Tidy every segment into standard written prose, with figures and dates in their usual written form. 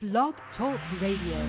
Blog Talk Radio.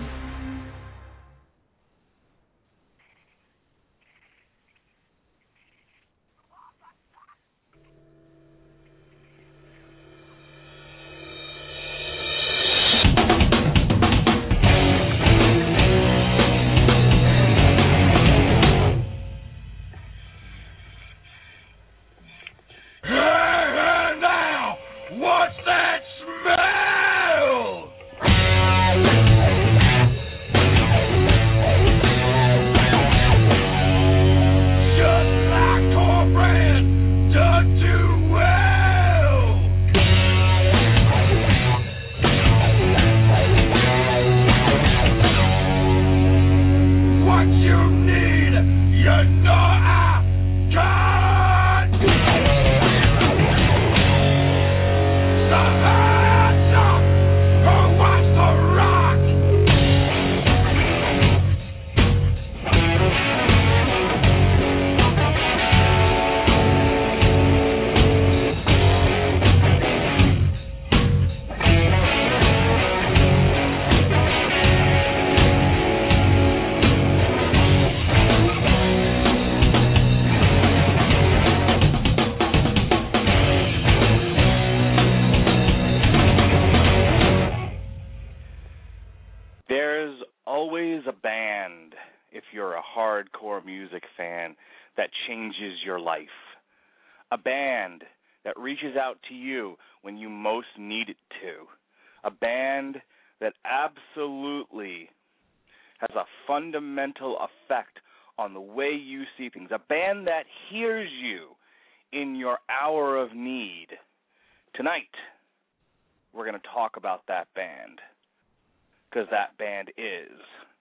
Changes your life. A band that reaches out to you when you most need it to. A band that absolutely has a fundamental effect on the way you see things. A band that hears you in your hour of need. Tonight, we're going to talk about that band, because that band is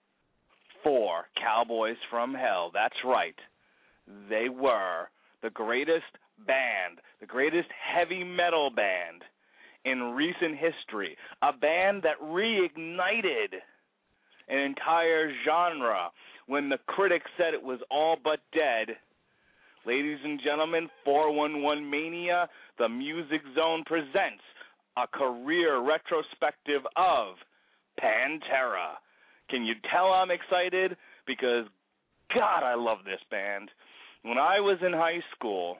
Four Cowboys from Hell. That's right. They were the greatest band, the greatest heavy metal band in recent history, a band that reignited an entire genre when the critics said it was all but dead. Ladies and gentlemen, 411 Mania, the Music Zone presents a career retrospective of Pantera. Can you tell I'm excited? Because, God, I love this band. When I was in high school,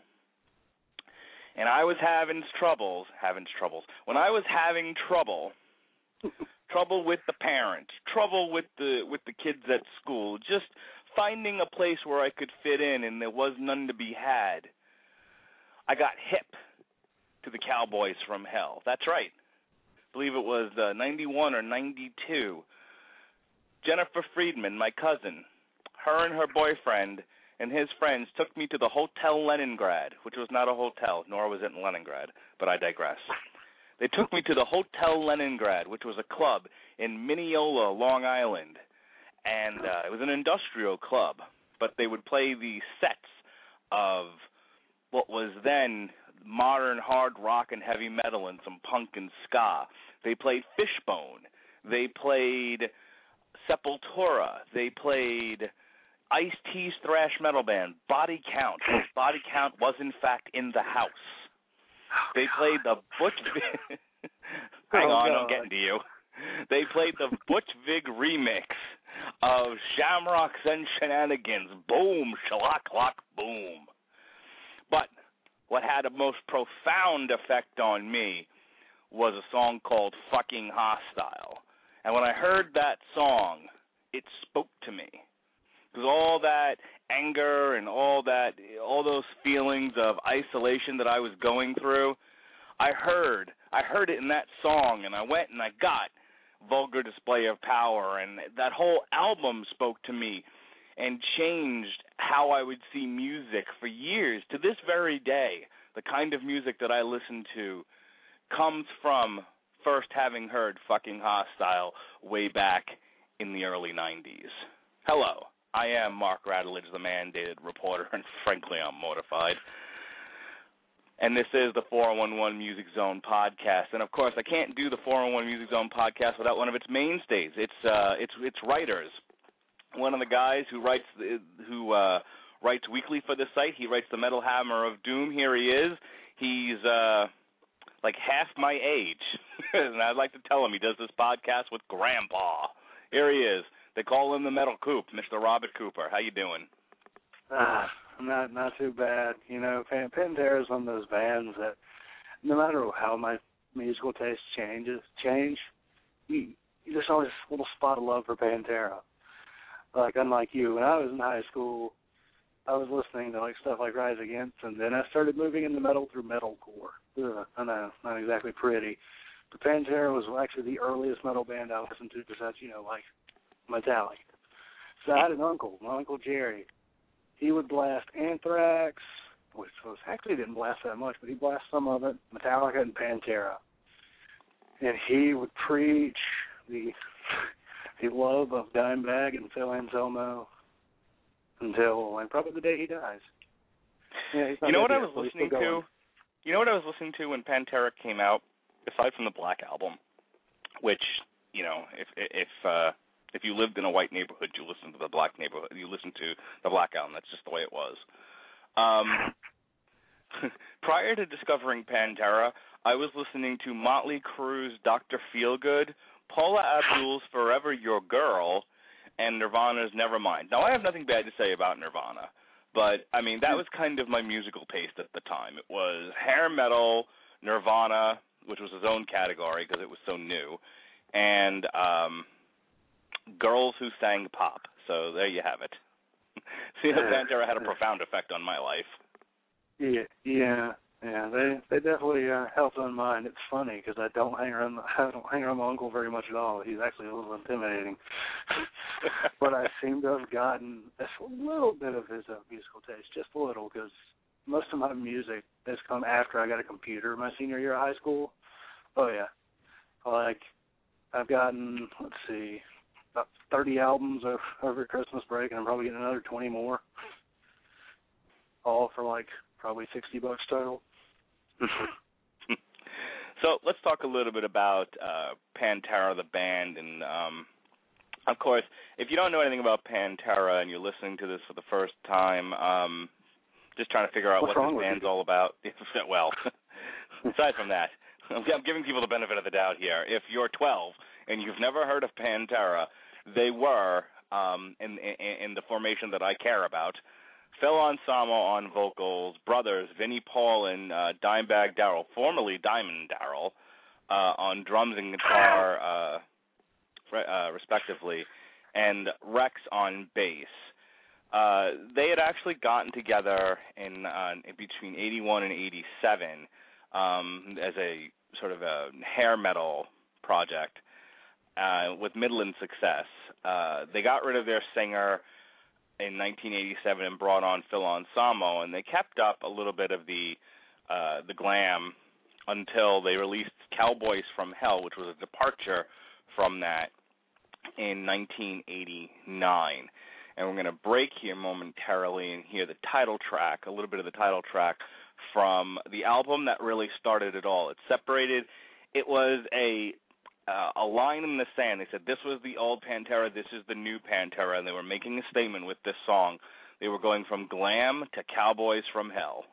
and I was having trouble with the parents, trouble with the kids at school, just finding a place where I could fit in, and there was none to be had, I got hip to the Cowboys from Hell. That's right. I believe it was 91 or 92. Jennifer Friedman, my cousin, her and her boyfriend and his friends took me to the Hotel Leningrad, which was not a hotel, nor was it in Leningrad, but I digress. They took me to the Hotel Leningrad, which was a club in Mineola, Long Island, and it was an industrial club, but they would play the sets of what was then modern hard rock and heavy metal and some punk and ska. They played Fishbone. They played Sepultura. They played Ice-T's thrash metal band, Body Count. Body Count was, in fact, in the house. They played the Butch Vig... Hang on, I'm getting to you. They played the Butch Vig remix of Shamrocks and Shenanigans. Boom, shalock, lock, boom. But what had a most profound effect on me was a song called Fucking Hostile. And when I heard that song, it spoke to me. Because all that anger and all those feelings of isolation that I was going through, I heard it in that song, and I went and I got Vulgar Display of Power, and that whole album spoke to me and changed how I would see music for years. To this very day, the kind of music that I listen to comes from first having heard Fucking Hostile way back in the early 90s. Hello. I am Mark Radulich, the mandated reporter, and frankly, I'm mortified. And this is the 411 Music Zone podcast. And, of course, I can't do the 411 Music Zone podcast without one of its mainstays. It's writers. One of the guys who writes weekly for the site, he writes the Metal Hammer of Doom. Here he is. He's like half my age. And I'd like to tell him he does this podcast with Grandpa. Here he is. They call him the Metal Coop, Mr. Robert Cooper. How you doing? Not too bad. You know, Pantera is one of those bands that no matter how my musical tastes change, there's always a little spot of love for Pantera. Like, unlike you, when I was in high school, I was listening to like stuff like Rise Against, and then I started moving into metal through metalcore. I know, not exactly pretty. But Pantera was actually the earliest metal band I listened to besides, like Metallica. So I had an uncle, my Uncle Jerry. He would blast Anthrax, which was actually didn't blast that much, but he blasted some of it, Metallica and Pantera. And he would preach the love of Dimebag and Phil Anselmo until probably the day he dies. Yeah, you know what I was listening to? You know what I was listening to when Pantera came out, aside from the Black Album, which, if you lived in a white neighborhood, you listened to the Black neighborhood. You listened to the Black Album. That's just the way it was. Prior to discovering Pantera, I was listening to Motley Crue's Dr. Feelgood, Paula Abdul's Forever Your Girl, and Nirvana's Nevermind. Now, I have nothing bad to say about Nirvana, but, that was kind of my musical taste at the time. It was hair metal, Nirvana, which was his own category because it was so new, and girls who sang pop. So there you have it. See, Pantera had a profound effect on my life. Yeah. They definitely helped on mine. It's funny because I don't hang around my uncle very much at all. He's actually a little intimidating. But I seem to have gotten a little bit of his musical taste, just a little, because most of my music has come after I got a computer my senior year of high school. Oh yeah, I've gotten about 30 albums over Christmas break, and I'm probably getting another 20 more, all for probably $60 total. So let's talk a little bit about Pantera, the band, and of course, if you don't know anything about Pantera and you're listening to this for the first time, just trying to figure out what this band's all about. Well, aside from that, I'm giving people the benefit of the doubt here. If you're 12 and you've never heard of Pantera, they were, in the formation that I care about, Phil Anselmo on vocals, brothers Vinnie Paul and Dimebag Darrell, formerly Diamond Darrell, on drums and guitar, respectively, and Rex on bass. They had actually gotten together in between 81 and 87 as a sort of a hair metal project with middling success. They got rid of their singer in 1987 and brought on Phil Anselmo, and they kept up a little bit of the glam until they released Cowboys from Hell, which was a departure from that in 1989. And we're going to break here momentarily and hear the title track, a little bit of the title track from the album that really started it all. It separated. It was a line in the sand. They said this was the old Pantera, this is the new Pantera, and they were making a statement with this song. They were going from glam to Cowboys from Hell.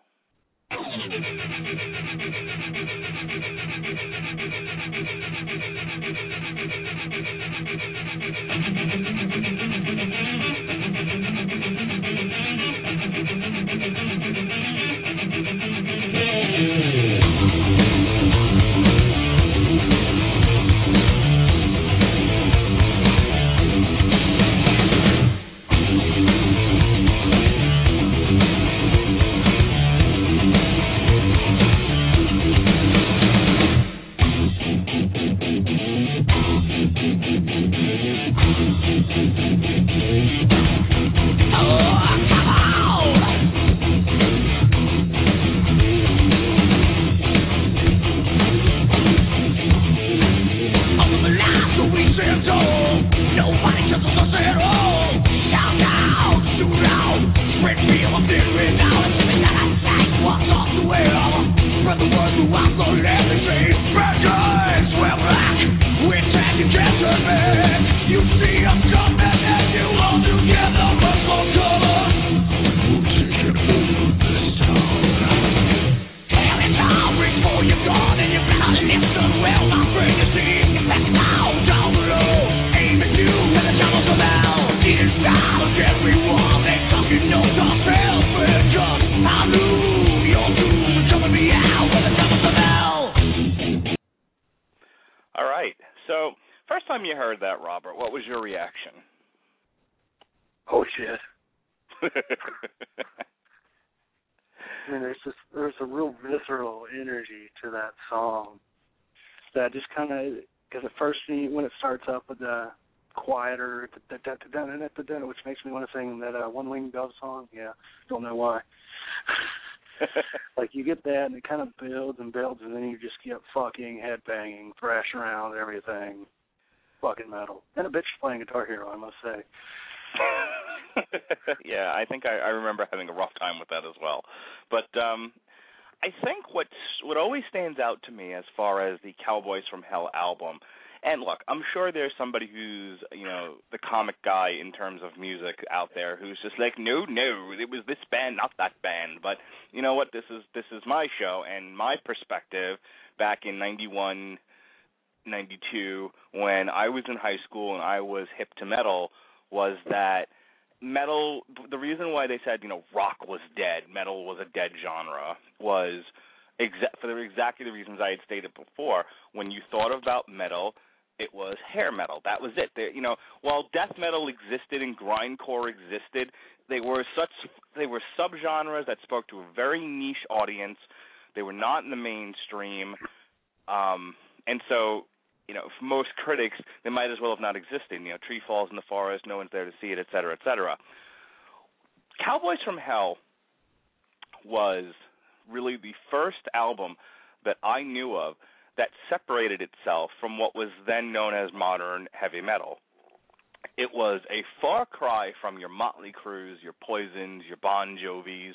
You're gone and you're time you heard that, Robert, what was your reaction? Oh shit. I mean, there's a real visceral energy to that song that just kind of, because at first when it starts up with the quieter, which makes me want to sing that One Winged Dove song. Yeah, don't know why. Like you get that, and it kind of builds and builds, and then you just get fucking headbanging, thrash around, everything, fucking metal, and a bitch playing Guitar Hero, I must say. Yeah, I think I remember having a rough time with that as well. But I think what always stands out to me as far as the Cowboys from Hell album, and look, I'm sure there's somebody who's, the comic guy in terms of music out there who's just like, no, it was this band, not that band. But you know what? This is my show, and my perspective back in 91, 92, when I was in high school and I was hip to metal, was that metal, the reason why they said, rock was dead, metal was a dead genre, was for exactly the reasons I had stated before. When you thought about metal, it was hair metal. That was it. While death metal existed and grindcore existed, they were subgenres that spoke to a very niche audience. They were not in the mainstream, and so, for most critics, they might as well have not existed. Tree falls in the forest, no one's there to see it, et cetera, et cetera. Cowboys from Hell was really the first album that I knew of that separated itself from what was then known as modern heavy metal. It was a far cry from your Motley Crues, your Poisons, your Bon Jovis,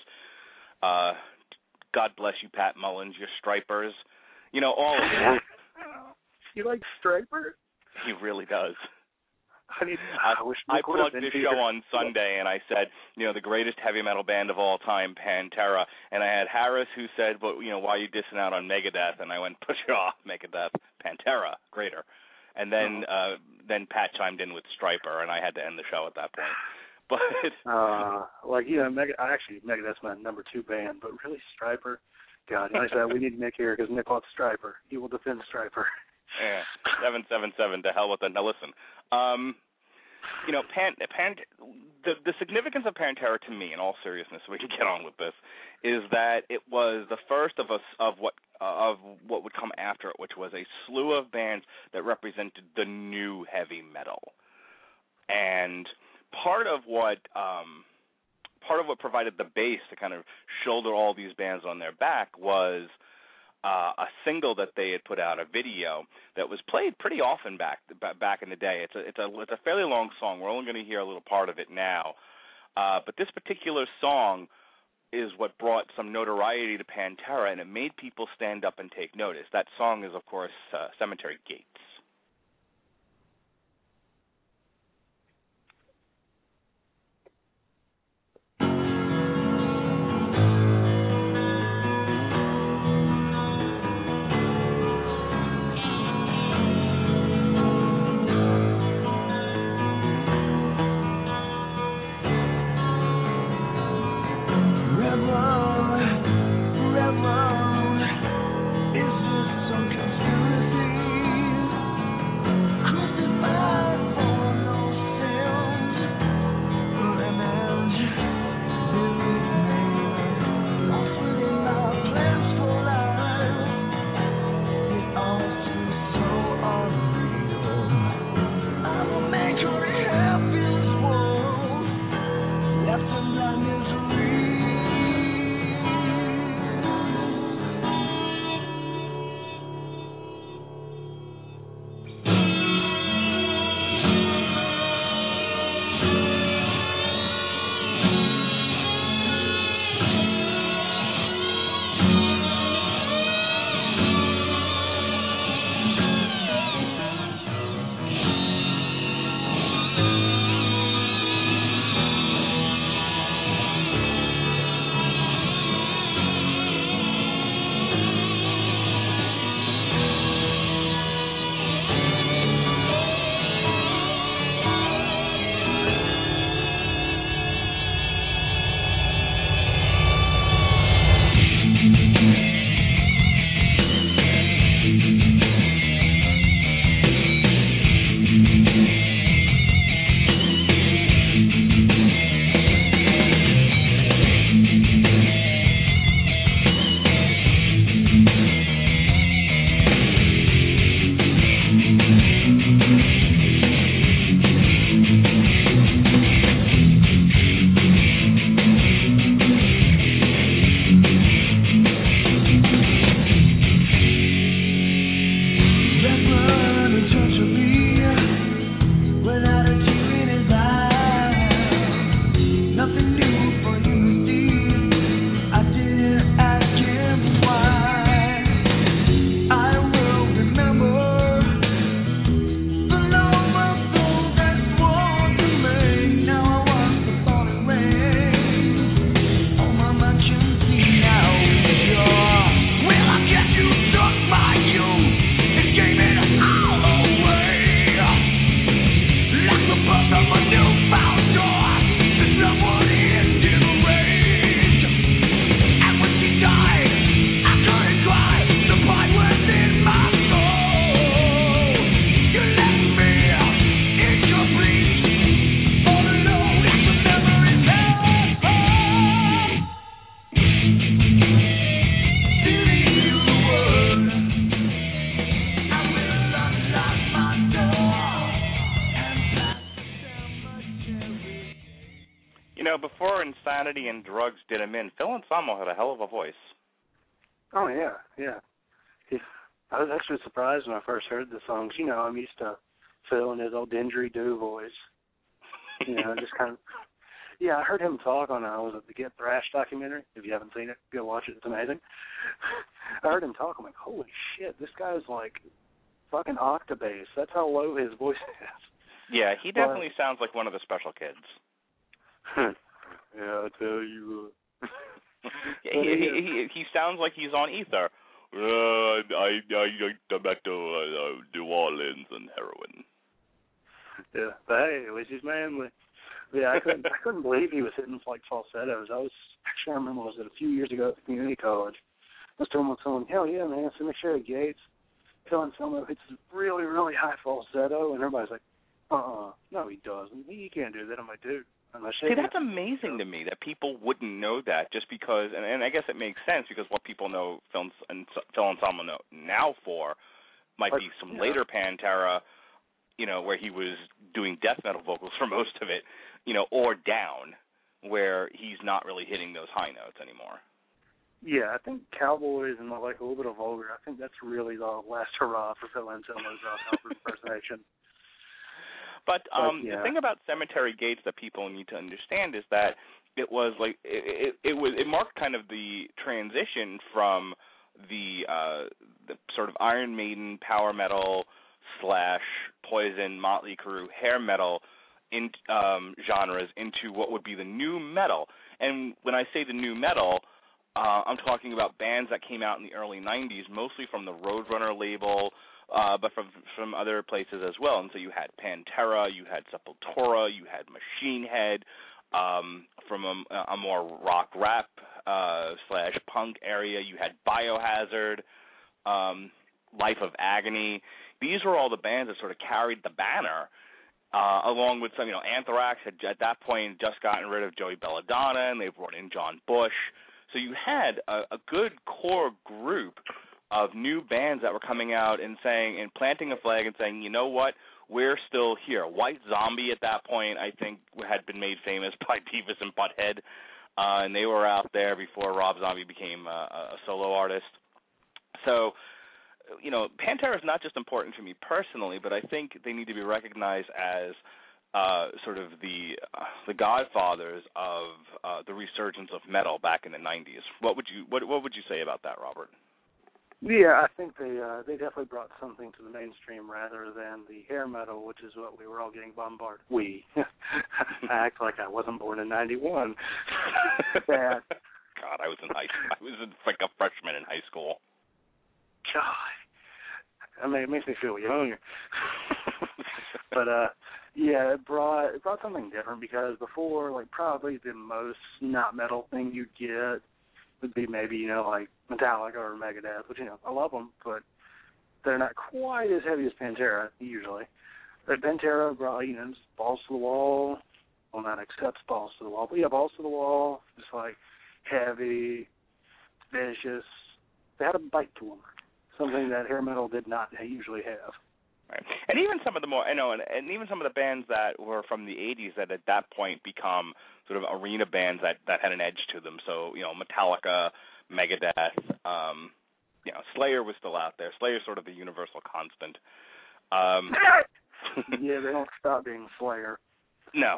God bless you, Pat Mullins, your Stripers, all of them. He likes Striper? He really does. I plugged this show on Sunday, and I said, the greatest heavy metal band of all time, Pantera. And I had Harris who said, but, why are you dissing out on Megadeth? And I went, push it off, Megadeth, Pantera, greater. And then Pat chimed in with Striper, and I had to end the show at that point. But Megadeth's my number 2 band, but really Striper, God, I said we need Nick here because Nick wants Striper. He will defend Striper. Yeah, 777. To hell with it. Now listen, the significance of Pantera to me, in all seriousness, so we can get on with this, is that it was the first of what would come after it, which was a slew of bands that represented the new heavy metal, and part of what provided the base to kind of shoulder all these bands on their back was a single that they had put out, a video that was played pretty often back in the day. It's a fairly long song. We're only going to hear a little part of it now, but this particular song is what brought some notoriety to Pantera, and it made people stand up and take notice. That song is, of course, Cemetery Gates. Is this some conspiracy? profanity and drugs did him in. Phil Anselmo had a hell of a voice. Oh, yeah. I was actually surprised when I first heard the songs. You know, I'm used to Phil and his old didgeridoo voice. You know, just kind of... Yeah, I heard him talk on the Get Thrashed documentary. If you haven't seen it, go watch it. It's amazing. I heard him talk. I'm like, holy shit, this guy's like fucking octabass. That's how low his voice is. Yeah, he definitely sounds like one of the special kids. Yeah, I tell you. He sounds like he's on ether. I tobacco, New Orleans, and heroin. Yeah, but hey, at least he's manly. Yeah, I couldn't believe he was hitting like falsettos. I remember was it a few years ago at the community college. I was telling someone, hell yeah, man, Cemetery Gates, telling someone it's really, really high falsetto, and everybody's like, no, he doesn't. He can't do that. I'm like, dude. See, that's amazing to me that people wouldn't know that just because, and I guess it makes sense because what people know Phil Anselmo now for might be some later Pantera, you know, where he was doing death metal vocals for most of it, you know, or Down, where he's not really hitting those high notes anymore. Yeah, I think Cowboys and like a little bit of Vulgar, I think that's really the last hurrah for Phil Anselmo's impersonation. But the thing about Cemetery Gates that people need to understand is that it was like it marked kind of the transition from the sort of Iron Maiden power metal / Poison, Motley Crue hair metal in genres into what would be the new metal. And when I say the new metal, I'm talking about bands that came out in the early 90s, mostly from the Roadrunner label, but from other places as well. And so you had Pantera, you had Sepultura, you had Machine Head, from a more rock rap / punk area. You had Biohazard, Life of Agony. These were all the bands that sort of carried the banner, along with some, Anthrax had at that point just gotten rid of Joey Belladonna, and they brought in John Bush. So you had a good core group of new bands that were coming out and saying, and planting a flag and saying, you know what, we're still here. White Zombie at that point, I think, had been made famous by Beavis and Butthead, and they were out there before Rob Zombie became a solo artist. So, Pantera is not just important to me personally, but I think they need to be recognized as sort of the godfathers of the resurgence of metal back in the 90s. What would you say about that, Robert? Yeah, I think they definitely brought something to the mainstream rather than the hair metal, which is what we were all getting bombarded. I act like I wasn't born in '91. God, I was like a freshman in high school. God, I mean, it makes me feel younger. But yeah, it brought something different because before, like, probably the most not metal thing you'd get would be maybe, like Metallica or Megadeth, which, I love them, but they're not quite as heavy as Pantera, usually. But Pantera brought, just balls to the wall. Well, not except balls to the wall, but yeah, balls to the wall, just like heavy, vicious. They had a bite to them, something that hair metal did not usually have. Right. And even some of the more, and even some of the bands that were from the 80s that at that point become sort of arena bands that had an edge to them. So, Metallica, Megadeth, Slayer was still out there. Slayer's sort of the universal constant. Yeah, they don't stop being Slayer. No.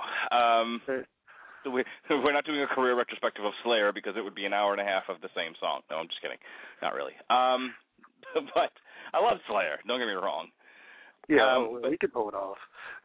We're not doing a career retrospective of Slayer because it would be an hour and a half of the same song. No, I'm just kidding. Not really. But I love Slayer. Don't get me wrong. Yeah, we could pull it off.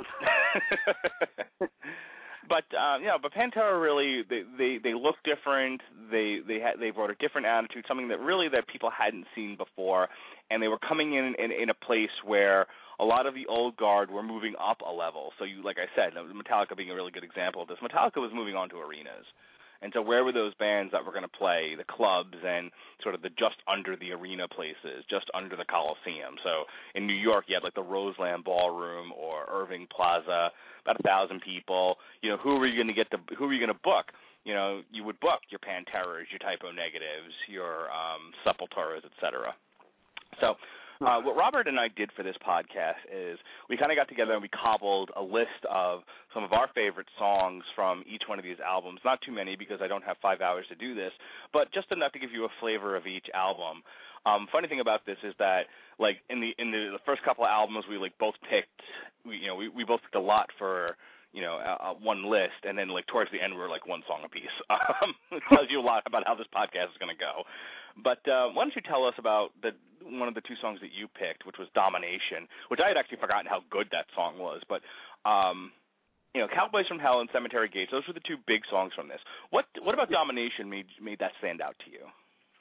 But but Pantera really they look different. They brought a different attitude, something that people hadn't seen before, and they were coming in a place where a lot of the old guard were moving up a level. So like I said, Metallica being a really good example of this. Metallica was moving on to arenas. And so where were those bands that were going to play the clubs and sort of the just under the arena places, just under the Coliseum? So in New York, you had like the Roseland Ballroom or Irving Plaza, about 1,000 people. Who were you going to book? You would book your Panteras, your Typo Negatives, your Sepulturas, etc. So What Robert and I did for this podcast is we kind of got together and we cobbled a list of some of our favorite songs from each one of these albums. Not too many because I don't have 5 hours to do this, but just enough to give you a flavor of each album. Funny thing about this is that, like, in the first couple of albums, we both picked, we both picked a lot for, one list, and then towards the end we were one song apiece. It tells you a lot about how this podcast is going to go. But why don't you tell us about one of the 2 songs that you picked, which was Domination, which I had actually forgotten how good that song was. But Cowboys from Hell and Cemetery Gates, those were the 2 big songs from this. What about Domination made that stand out to you?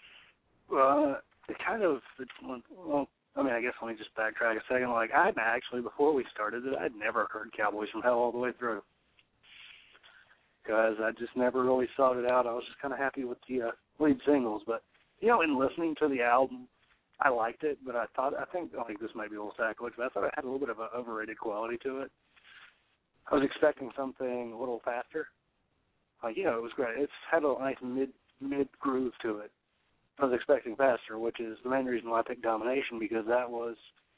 I guess let me just backtrack a second. I'd actually, before we started it, I'd never heard Cowboys from Hell all the way through. Because I just never really sought it out. I was just kind of happy with the lead singles. But, in listening to the album, I liked it, but I think this might be a little sacrilege, but I thought it had a little bit of an overrated quality to it. I was expecting something a little faster. It was great. It's had a nice mid groove to it. I was expecting faster, which is the main reason why I picked Domination, because that was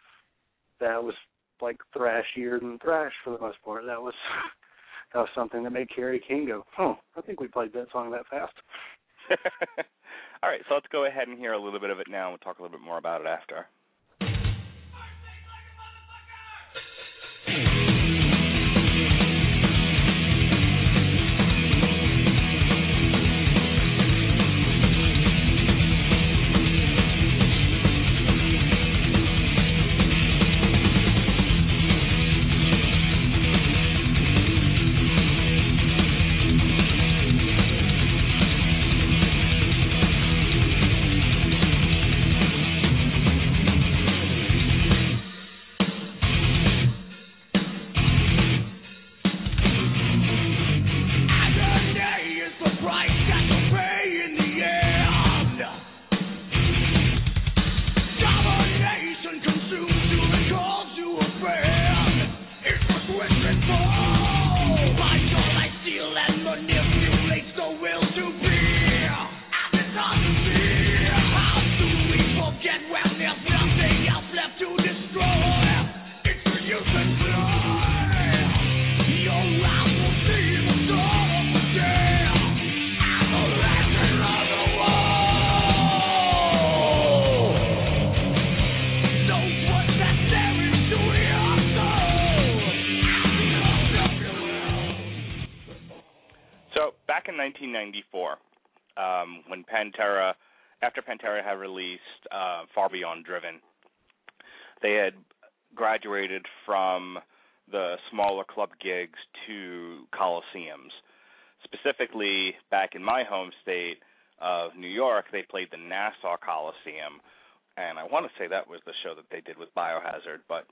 thrashier than thrash for the most part. That was something that made Kerry King go, I think we played that song that fast. All right, so let's go ahead and hear a little bit of it now, and we'll talk a little bit more about it after. Back in 1994, when after Pantera had released Far Beyond Driven, they had graduated from the smaller club gigs to coliseums. Specifically, back in my home state of New York, they played the Nassau Coliseum, and I want to say that was the show that they did with Biohazard, but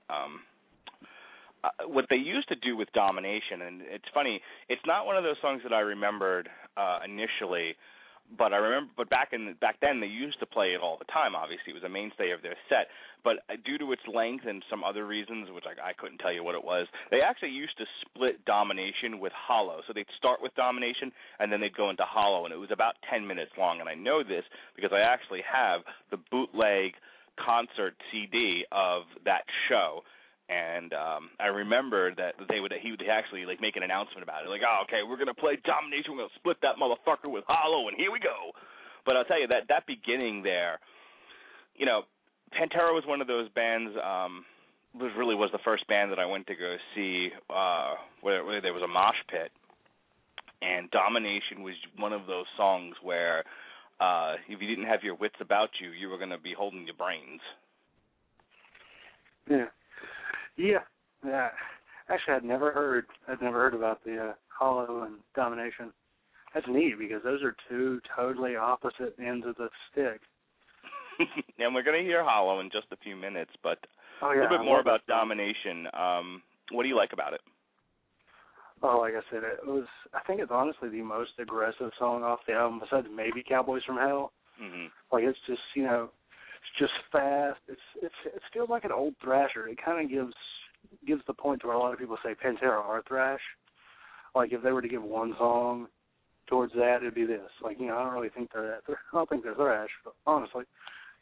what they used to do with Domination, and it's funny, it's not one of those songs that I remembered initially, but back then they used to play it all the time. Obviously, it was a mainstay of their set, but due to its length and some other reasons, which I couldn't tell you what it was, they actually used to split Domination with Hollow. So they'd start with Domination, and then they'd go into Hollow, and it was about 10 minutes long. And I know this because I actually have the bootleg concert CD of that show. And I remember that he would actually make an announcement about it, okay, we're gonna play Domination, we're gonna split that motherfucker with Hollow, and here we go. But I'll tell you that beginning there, Pantera was one of those bands. Was the first band that I went to go see where there was a mosh pit, and Domination was one of those songs where if you didn't have your wits about you, you were gonna be holding your brains. Yeah. Actually, I'd never heard about the Hollow and Domination. That's neat because those are 2 totally opposite ends of the stick. And we're going to hear Hollow in just a few minutes, but a little bit more about Domination. What do you like about it? Oh, like I said, I think it's honestly the most aggressive song off the album, besides maybe Cowboys from Hell. Mm-hmm. It's just, it's just fast. It feels like an old thrasher. It kind of gives the point to where a lot of people say Pantera are thrash. If they were to give one song towards that, it'd be this. I don't really think they're that. I don't think they're thrash, honestly.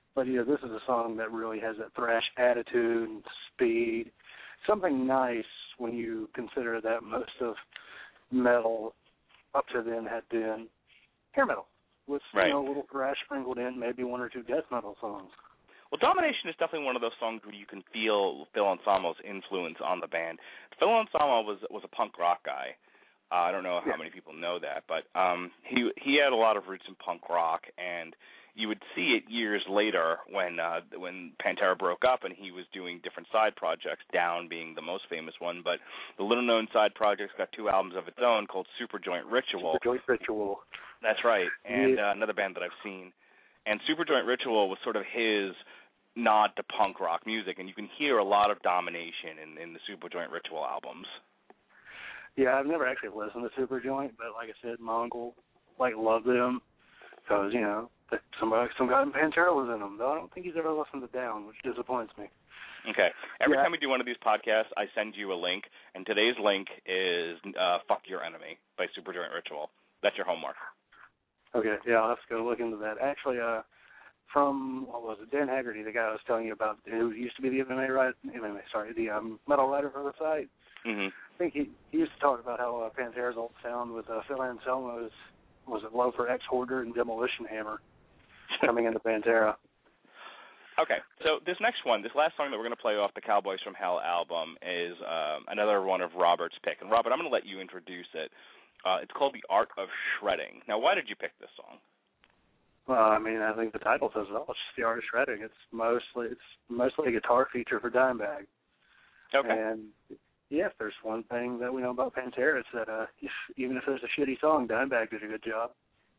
But this is a song that really has that thrash attitude and speed. Something nice when you consider that most of metal up to then had been hair metal with right. a little thrash sprinkled in, maybe one or two death metal songs. Well, Domination is definitely one of those songs where you can feel Phil Anselmo's influence on the band. Phil Anselmo was a punk rock guy. I don't know how many people know that, but he had a lot of roots in punk rock, and you would see it years later when Pantera broke up and he was doing different side projects, Down being the most famous one, but the little-known side project's got 2 albums of its own called Superjoint Ritual. Superjoint Ritual. That's right, and another band that I've seen. And Superjoint Ritual was sort of his nod to punk rock music, and you can hear a lot of Domination in the Superjoint Ritual albums. Yeah, I've never actually listened to Superjoint, but like I said, my uncle loved them because some guy in Pantera was in them. Though I don't think he's ever listened to Down, which disappoints me. Okay. Every time we do one of these podcasts, I send you a link, and today's link is "Fuck Your Enemy" by Superjoint Ritual. That's your homework. Okay. Yeah, I'll have to go look into that. Actually, from what was it, Dan Haggerty, the guy I was telling you about, who used to be the the metal writer for the site. Mm-hmm. I think he used to talk about how Pantera's old sound with Phil Anselmo's, was it Low for Ex-Hoarder and Demolition Hammer coming into Pantera. Okay, so this last song that we're going to play off the Cowboys from Hell album is another one of Robert's pick. And Robert, I'm going to let you introduce it. It's called The Art of Shredding. Now, why did you pick this song? Well, I think the title says it all. It's just The Art of Shredding. It's mostly a guitar feature for Dimebag. Okay. And yeah, if there's one thing that we know about Pantera, it's that even if there's a shitty song, Dimebag did a good job.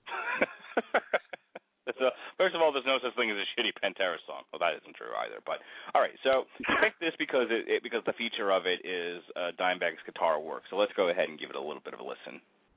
So, first of all, there's no such thing as a shitty Pantera song. Well, that isn't true either. But all right, so you picked this because because the feature of it is Dimebag's guitar work. So let's go ahead and give it a little bit of a listen.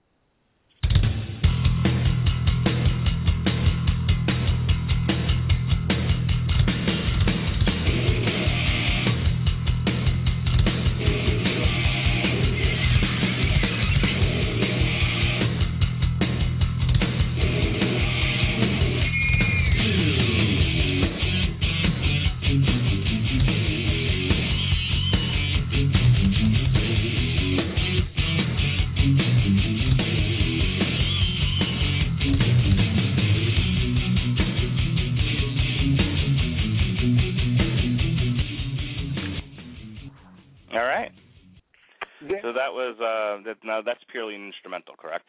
Now that's purely an instrumental, correct?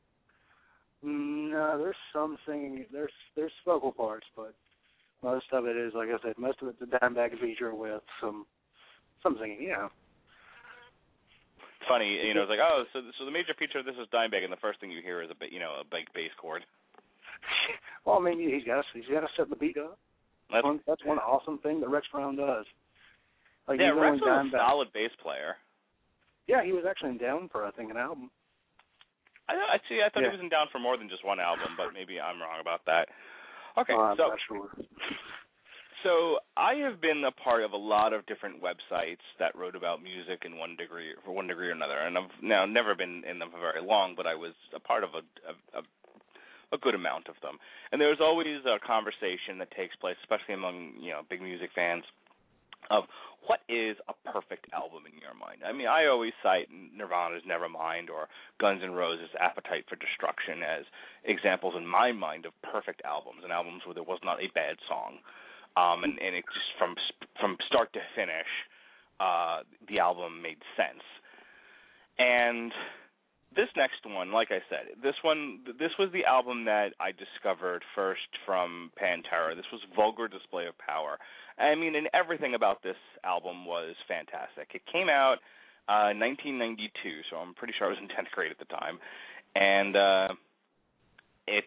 No, there's some singing. There's vocal parts, but most of it is, like I said, most of it's a Dimebag feature with some singing. Yeah. It's funny, it's like, so the major feature of this is Dimebag, and the first thing you hear is a big bass chord. Well, he's got to set the beat up. That's one awesome thing that Rex Brown does. Rex was a solid bass player. Yeah, he was actually in Down for, I think, an album. I thought he was in Down for more than just one album, but maybe I'm wrong about that. Okay, I'm not sure. So I have been a part of a lot of different websites that wrote about music in one degree or another, and I've now never been in them for very long, but I was a part of a good amount of them. And there's always a conversation that takes place, especially among big music fans, of what is a perfect album in your mind. I always cite Nirvana's Nevermind or Guns N' Roses' Appetite for Destruction as examples in my mind of perfect albums, and albums where there was not a bad song. And it just from start to finish, the album made sense. And this next one, like I said, this was the album that I discovered first from Pantera. This was Vulgar Display of Power. And everything about this album was fantastic. It came out in 1992, so I'm pretty sure I was in 10th grade at the time. And it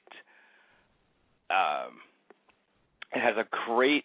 has a great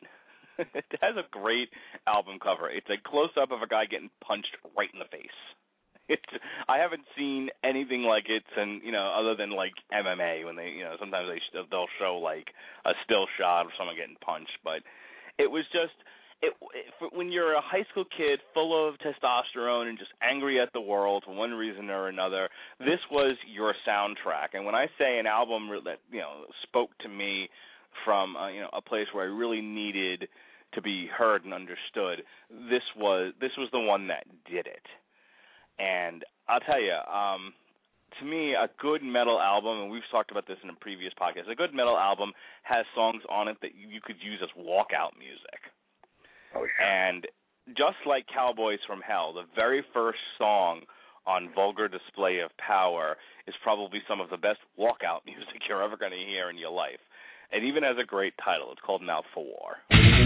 album cover. It's a close-up of a guy getting punched right in the face. I haven't seen anything like it since, other than like MMA when they, sometimes they'll show like a still shot of someone getting punched. But it was just, when you're a high school kid full of testosterone and just angry at the world for one reason or another, this was your soundtrack. And when I say an album that, spoke to me from a place where I really needed to be heard and understood, this was the one that did it. And I'll tell you, to me, a good metal album, and we've talked about this in a previous podcast, a good metal album has songs on it that you could use as walkout music. Oh, yeah. And just like Cowboys from Hell, the very first song on Vulgar Display of Power is probably some of the best walkout music you're ever going to hear in your life. And even has a great title. It's called Mouth for War.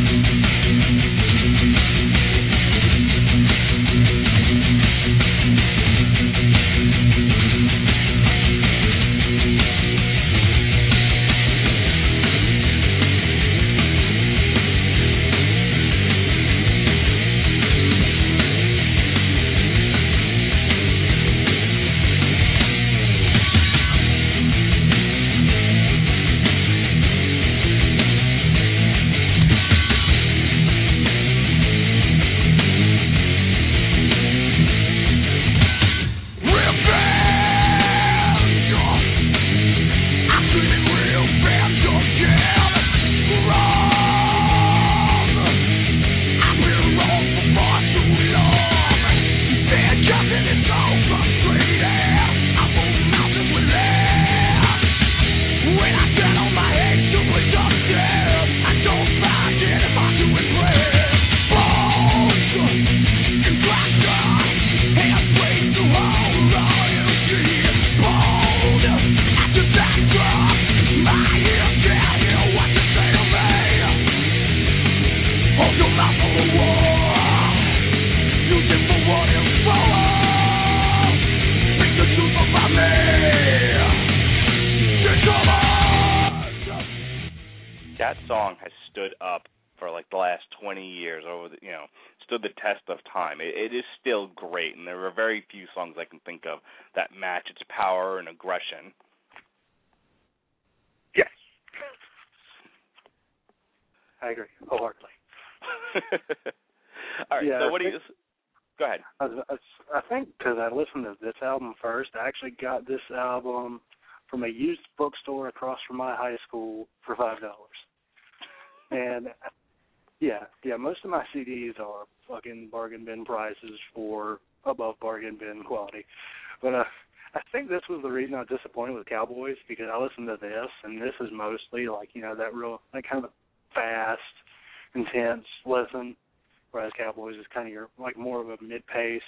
That song has stood up for like the last 20 years, stood the test of time. It is still great, and there are very few songs I can think of that match its power and aggression. Yes. I agree wholeheartedly. All right, yeah, so what do you... Go ahead. I think because I listened to this album first, I actually got this album from a used bookstore across from my high school for $5. And yeah, most of my CDs are fucking bargain bin prices for above bargain bin quality. But I think this was the reason I was disappointed with Cowboys, because I listened to this, and this is mostly like, that kind of fast, intense listen, whereas Cowboys is kind of more of a mid-paced,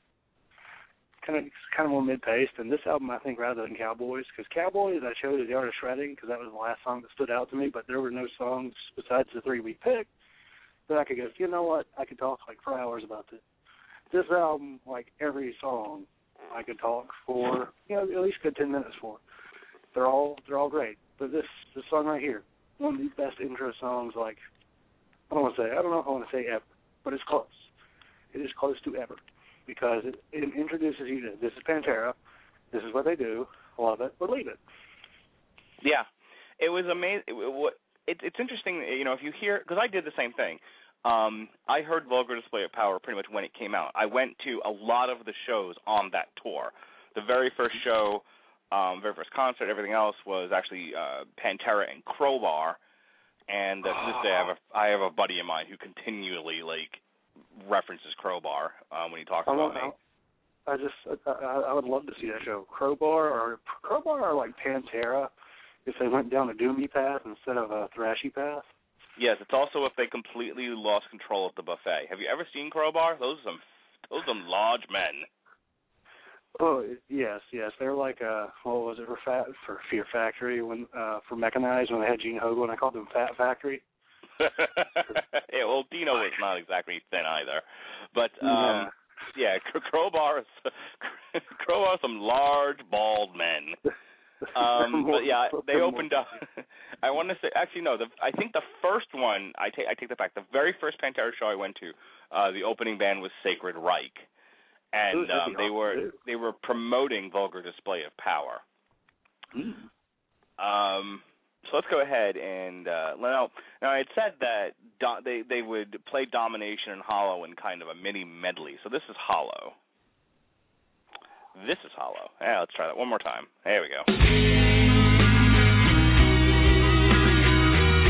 kind of more mid-paced. And this album, I think, rather than Cowboys, because Cowboys I chose The Art of Shredding because that was the last song that stood out to me, but there were no songs besides the three we picked that I could go, you know what, I could talk like for hours about this. This album, like every song, I could talk for at least a good 10 minutes for. They're all great, but this song right here, one of the best intro songs. Like I don't know if I want to say ever, but it's close. It is close to ever, because it introduces you to, this is Pantera, this is what they do, love it or leave it. Yeah, it was amazing. It's interesting, if you hear, because I did the same thing. I heard Vulgar Display of Power pretty much when it came out. I went to a lot of the shows on that tour. The very first show, very first concert, everything else was actually Pantera and Crowbar. And to this day, I have a buddy of mine who continually references Crowbar when he talks about me. I would love to see that show. Crowbar or like Pantera, if they went down a doomy path instead of a thrashy path. Yes, it's also if they completely lost control of the buffet. Have you ever seen Crowbar? Those are some large men. Oh yes. They're like what was it for Fear Factory for Mechanized when they had Gene Hoglan? I called them Fat Factory. Yeah, well, Dino was not exactly thin either, but yeah, Crowbar are some large bald men. But yeah, they opened up. I want to say, actually, no. I think the first one, I take that back. The very first Pantera show I went to, the opening band was Sacred Reich, and they were promoting Vulgar Display of Power. So let's go ahead and now it said that they would play Domination and Hollow in kind of a mini medley. So this is Hollow. This is Hollow. Yeah, let's try that one more time. There we go.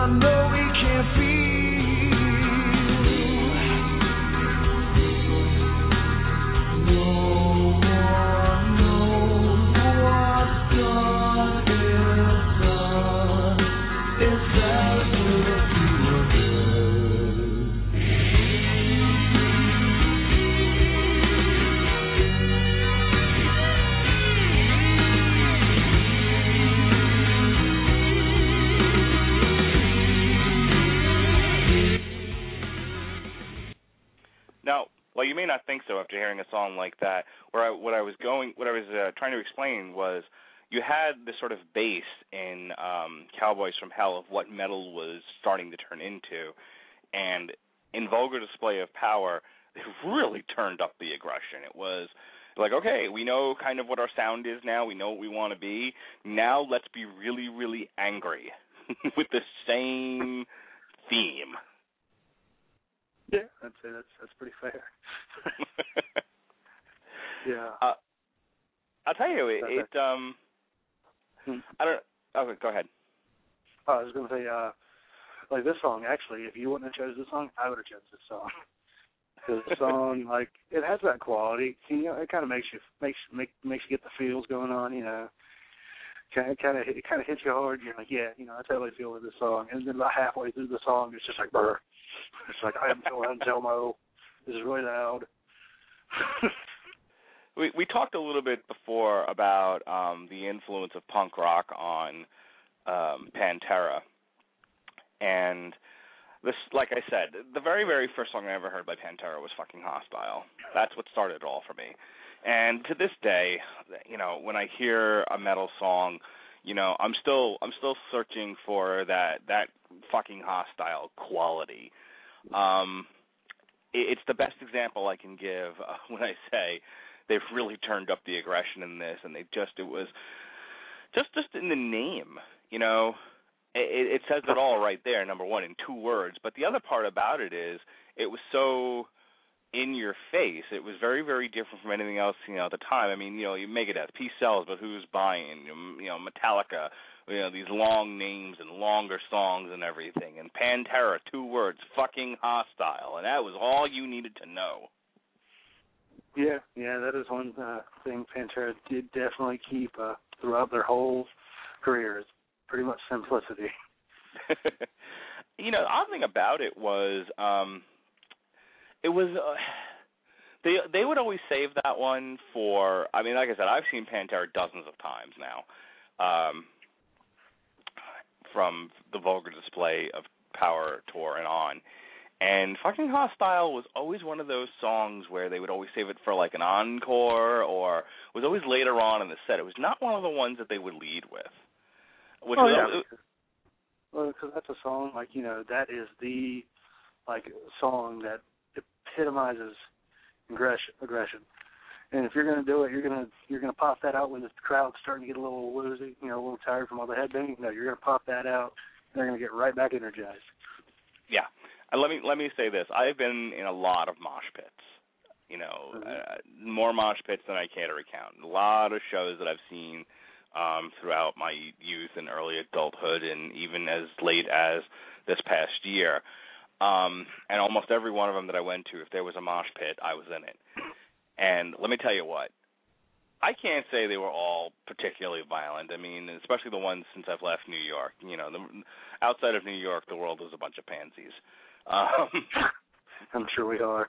Well, you may not think so after hearing a song like that. What I was trying to explain was you had this sort of base in Cowboys from Hell of what metal was starting to turn into, and in Vulgar Display of Power, they really turned up the aggression. It was like, okay, we know kind of what our sound is now. We know what we want to be. Now let's be really, really angry with the same theme. Yeah, I'd say that's pretty fair. Yeah. I'll tell you, I don't. Okay, go ahead. I was going to say, like this song. Actually, if you wouldn't have chosen this song, I would have chosen this song. Because the song, like, it has that quality. You know, it kind of makes you get the feels going on. You know, it kind of hits you hard. You're like, yeah, you know, I totally feel with this song. And then about halfway through the song, it's just like, brr. It's like, I am so Anselmo. This is really loud. We talked a little bit before about the influence of punk rock on Pantera, and this, like I said, the very, very first song I ever heard by Pantera was fucking Hostile. That's what started it all for me. And to this day, you know, when I hear a metal song, you know, I'm still searching for that fucking Hostile quality. It's the best example I can give when I say they've really turned up the aggression in this, and it was just in the name, you know. It says it all right there, number one, in 2 words. But the other part about it is it was so in your face. It was very, very different from anything else, you know, at the time. I mean, you know, you Megadeth, Peace Sells, but who's buying? You know, Metallica, you know, these long names and longer songs and everything. And Pantera, 2 words, fucking Hostile. And that was all you needed to know. Yeah, that is one thing Pantera did definitely keep throughout their whole careers. Pretty much simplicity. You know, the odd thing about it was, they would always save that one for. I mean, like I said, I've seen Pantera dozens of times now, from the Vulgar Display of Power tour and on. And fucking Hostile was always one of those songs where they would always save it for like an encore, or it was always later on in the set. It was not one of the ones that they would lead with. Well, because that's a song, like, you know, that is the, like, song that epitomizes aggression. And if you're going to do it, you're going to pop that out when the crowd's starting to get a little woozy, you know, a little tired from all the headbanging. No, you're going to pop that out, and they're going to get right back energized. Yeah. And let me say this. I've been in a lot of mosh pits, you know, more mosh pits than I care to recount. A lot of shows that I've seen throughout my youth and early adulthood, and even as late as this past year. And almost every one of them that I went to, if there was a mosh pit, I was in it. And let me tell you what, I can't say they were all particularly violent. I mean, especially the ones since I've left New York. You know, outside of New York, the world is a bunch of pansies. I'm sure we are.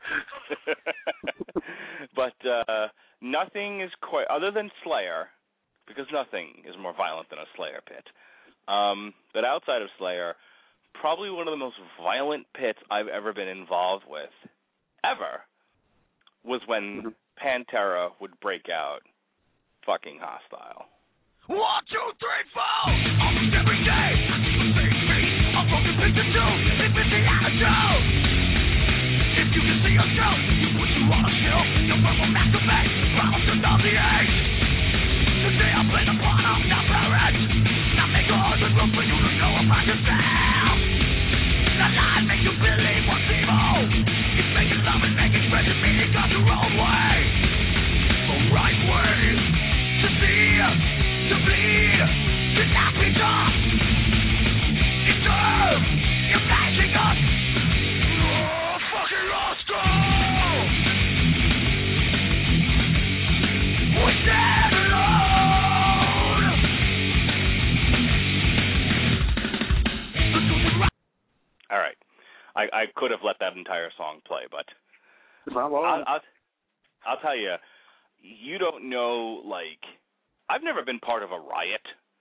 But nothing is quite, other than Slayer, because nothing is more violent than a Slayer pit. But outside of Slayer, probably one of the most violent pits I've ever been involved with, ever, was when Pantera would break out fucking Hostile. 1, 2, 3, 4. Almost every day, you see me. I'm broken picture too. It's the attitude. If you can see yourself, you wish you want to kill. Your purple masturbate, promise to not the age. Today I play the part of not parents. Not make a husband room for you to know about yourself. The lie makes you believe what's evil. It's making love and making friends and meaning got the wrong way. The right way to see, to bleed, to not be tough. It's true. I could have let that entire song play, but It's not long. I'll tell you, you don't know, like, I've never been part of a riot,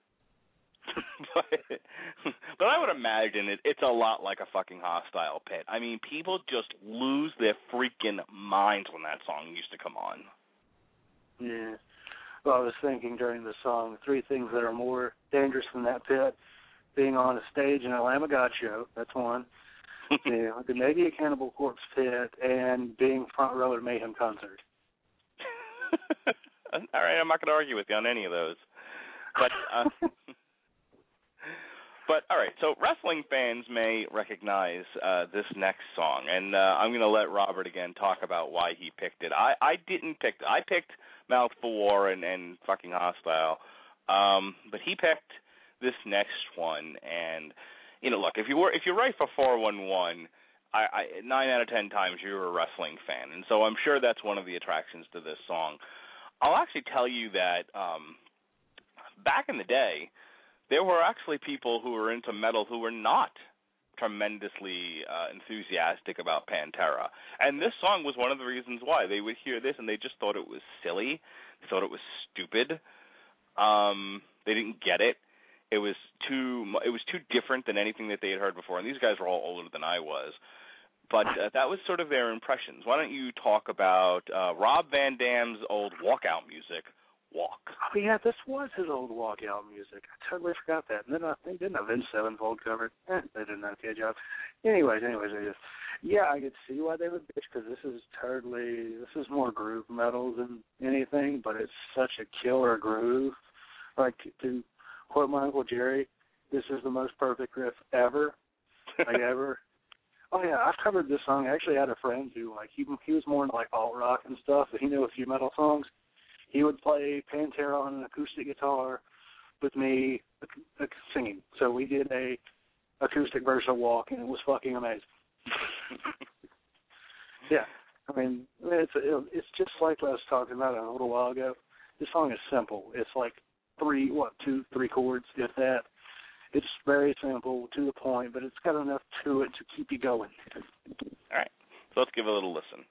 but I would imagine it's a lot like a fucking hostile pit. I mean, people just lose their freaking minds when that song used to come on. Yeah. Well, I was thinking during the song, 3 things that are more dangerous than that pit: being on a stage in a Lamb of God show, that's one. Yeah, maybe a Cannibal Corpse pit, and being front row at a Mayhem concert. All right, I'm not going to argue with you on any of those. But all right, so wrestling fans may recognize this next song, and I'm going to let Robert again talk about why he picked it. I didn't pick it. I picked Mouth for War and fucking Hostile, but he picked this next one. And you know, look, if you write for 411, I 9 out of 10 times you're a wrestling fan, and so I'm sure that's one of the attractions to this song. I'll actually tell you that back in the day, there were actually people who were into metal who were not tremendously enthusiastic about Pantera. And this song was one of the reasons why. They would hear this and they just thought it was silly. They thought it was stupid. They didn't get it. It was too different than anything that they had heard before. And these guys were all older than I was. But that was sort of their impressions. Why don't you talk about Rob Van Dam's old walkout music, Walk? Oh, yeah, this was his old walkout music. I totally forgot that. And then I think, didn't Avenged Sevenfold cover it? They did not do a job. Anyways, yeah, I could see why they would bitch, because this is more groove metal than anything, but it's such a killer groove. Like, to quote my Uncle Jerry, this is the most perfect riff ever. Like, ever. Oh, yeah, I've covered this song. I actually had a friend who, like, he was more into, like, alt rock and stuff, but he knew a few metal songs. He would play Pantera on an acoustic guitar with me singing. So we did a acoustic version of Walk, and it was fucking amazing. Yeah, I mean, it's just like I was talking about a little while ago. This song is simple. It's like 2, 3 chords, if that. It's very simple, to the point, but it's got enough to it to keep you going. All right, so let's give a little listen.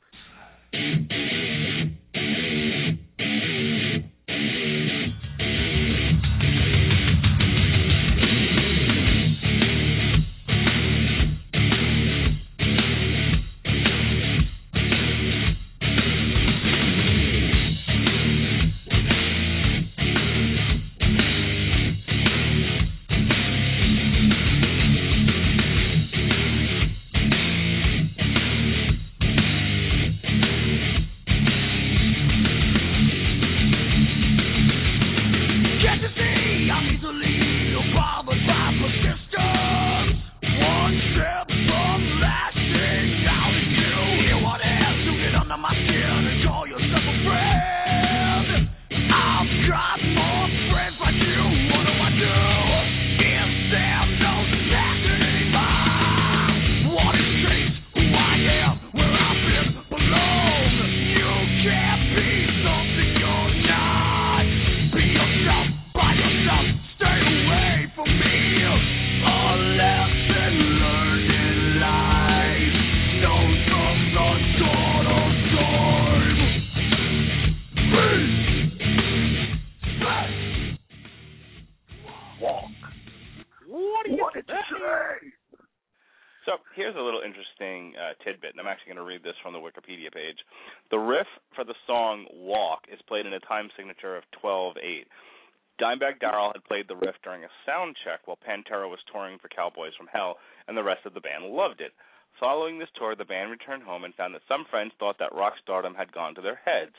Tidbit, and I'm actually going to read this from the Wikipedia page. The riff for the song Walk is played in a time signature of 12/8. Dimebag Darrell had played the riff during a sound check while Pantera was touring for Cowboys from Hell, and the rest of the band loved it. Following this tour, the band returned home and found that some friends thought that rock stardom had gone to their heads.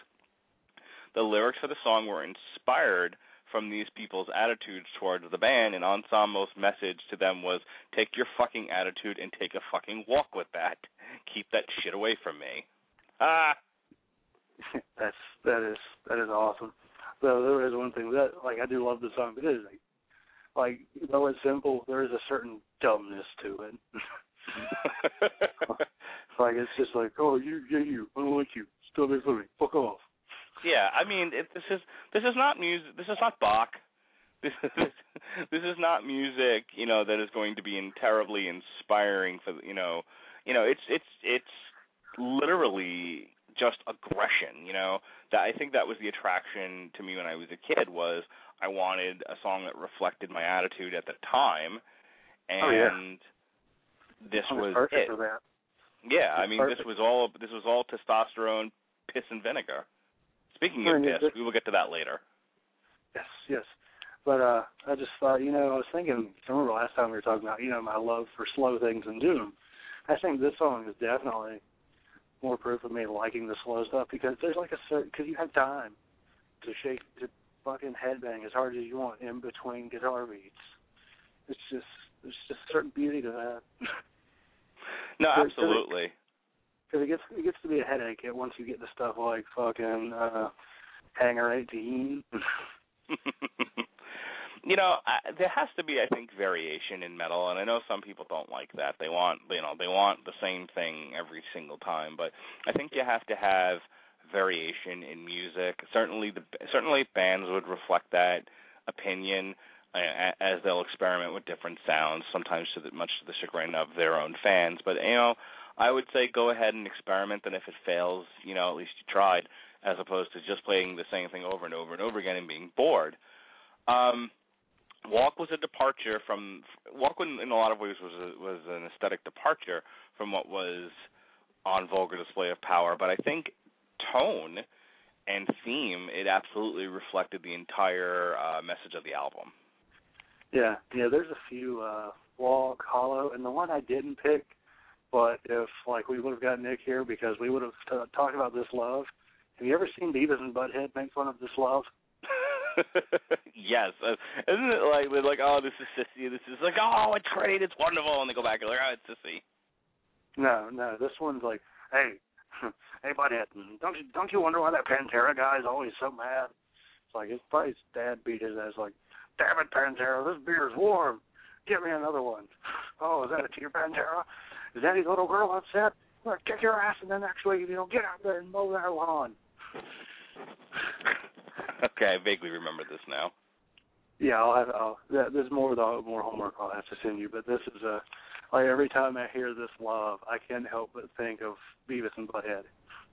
The lyrics for the song were inspired from these people's attitudes towards the band, and Ensemble's message to them was, take your fucking attitude and take a fucking walk with that. Keep that shit away from me. Ah! That is awesome. So there is one thing that, like, I do love the song, but it is like, though it's simple, there is a certain dumbness to it. Like, it's just like, oh, you, I don't like you. Stop it for me. Fuck off. Yeah, I mean, this is not music. This is not Bach. This is not music, that is going to be terribly inspiring for, it's literally just aggression, That I think that was the attraction to me when I was a kid, was I wanted a song that reflected my attitude at the time, and this was perfect it. for that. Yeah, I mean, perfect. this was all testosterone, piss, and vinegar. Speaking of piss, we will get to that later. Yes. But I just thought, I was thinking, I remember last time we were talking about, my love for slow things and doom. I think this song is definitely more proof of me liking the slow stuff, because there's like because you have time to fucking headbang as hard as you want in between guitar beats. There's just a certain beauty to that. No, absolutely. Because it gets to be a headache once you get to stuff like fucking Hangar 18. There has to be, I think, variation in metal, and I know some people don't like that. They want the same thing every single time, but I think you have to have variation in music. Certainly bands would reflect that opinion as they'll experiment with different sounds, sometimes much to the chagrin of their own fans. But I would say go ahead and experiment, and if it fails, at least you tried, as opposed to just playing the same thing over and over and over again and being bored. Walk was a departure from in a lot of ways was an aesthetic departure from what was on Vulgar Display of Power, but I think tone and theme, it absolutely reflected the entire message of the album. Yeah, there's a few, Walk, Hollow, and the one I didn't pick, but if we would have got Nick here because we would have talked about This Love. Have you ever seen Beavis and Butthead make fun of This Love? Yes. Isn't it they're like, oh, this is sissy, this is like, oh, it's great, it's wonderful, and they go back and they're like, oh, it's sissy. No, this one's like, hey Butthead, don't you wonder why that Pantera guy is always so mad? It's like, his dad beat his ass like, damn it, Pantera, this beer's warm, get me another one. Oh, is that a tear, Pantera? Is Daddy's little girl upset? I'm going to kick your ass, and then next week, get out there and mow that lawn. Okay, I vaguely remember this now. Yeah, there's more homework I'll have to send you, but this is every time I hear This Love, I can't help but think of Beavis and Butthead.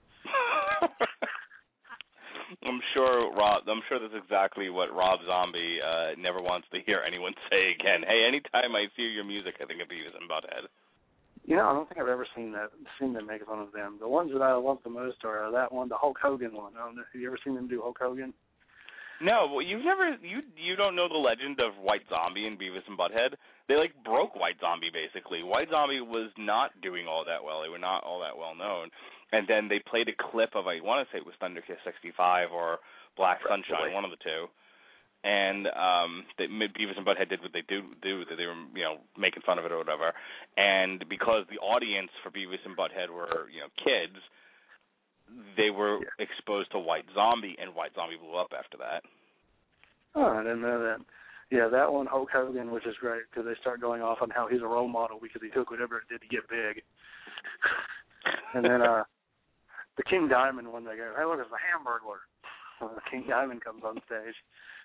I'm sure that's exactly what Rob Zombie never wants to hear anyone say again. Hey, anytime I hear your music, I think of Beavis and Butthead. I don't think I've ever seen them make fun of them. The ones that I love the most are that one, the Hulk Hogan one. Have you ever seen them do Hulk Hogan? No, well, you don't know the legend of White Zombie and Beavis and Butthead? They broke White Zombie basically. White Zombie was not doing all that well. They were not all that well known. And then they played a clip of, I want to say it was Thunderkiss 65 or Black Sunshine, one of the two. And Beavis and Butthead did what they do, that they were, making fun of it or whatever. And because the audience for Beavis and Butthead were, kids, they were exposed to White Zombie, and White Zombie blew up after that. Oh, I didn't know that. Yeah, that one, Hulk Hogan, which is great, because they start going off on how he's a role model because he took whatever it did to get big. And then the King Diamond one, they go, hey, look, it's the Hamburglar. The King Diamond comes on stage.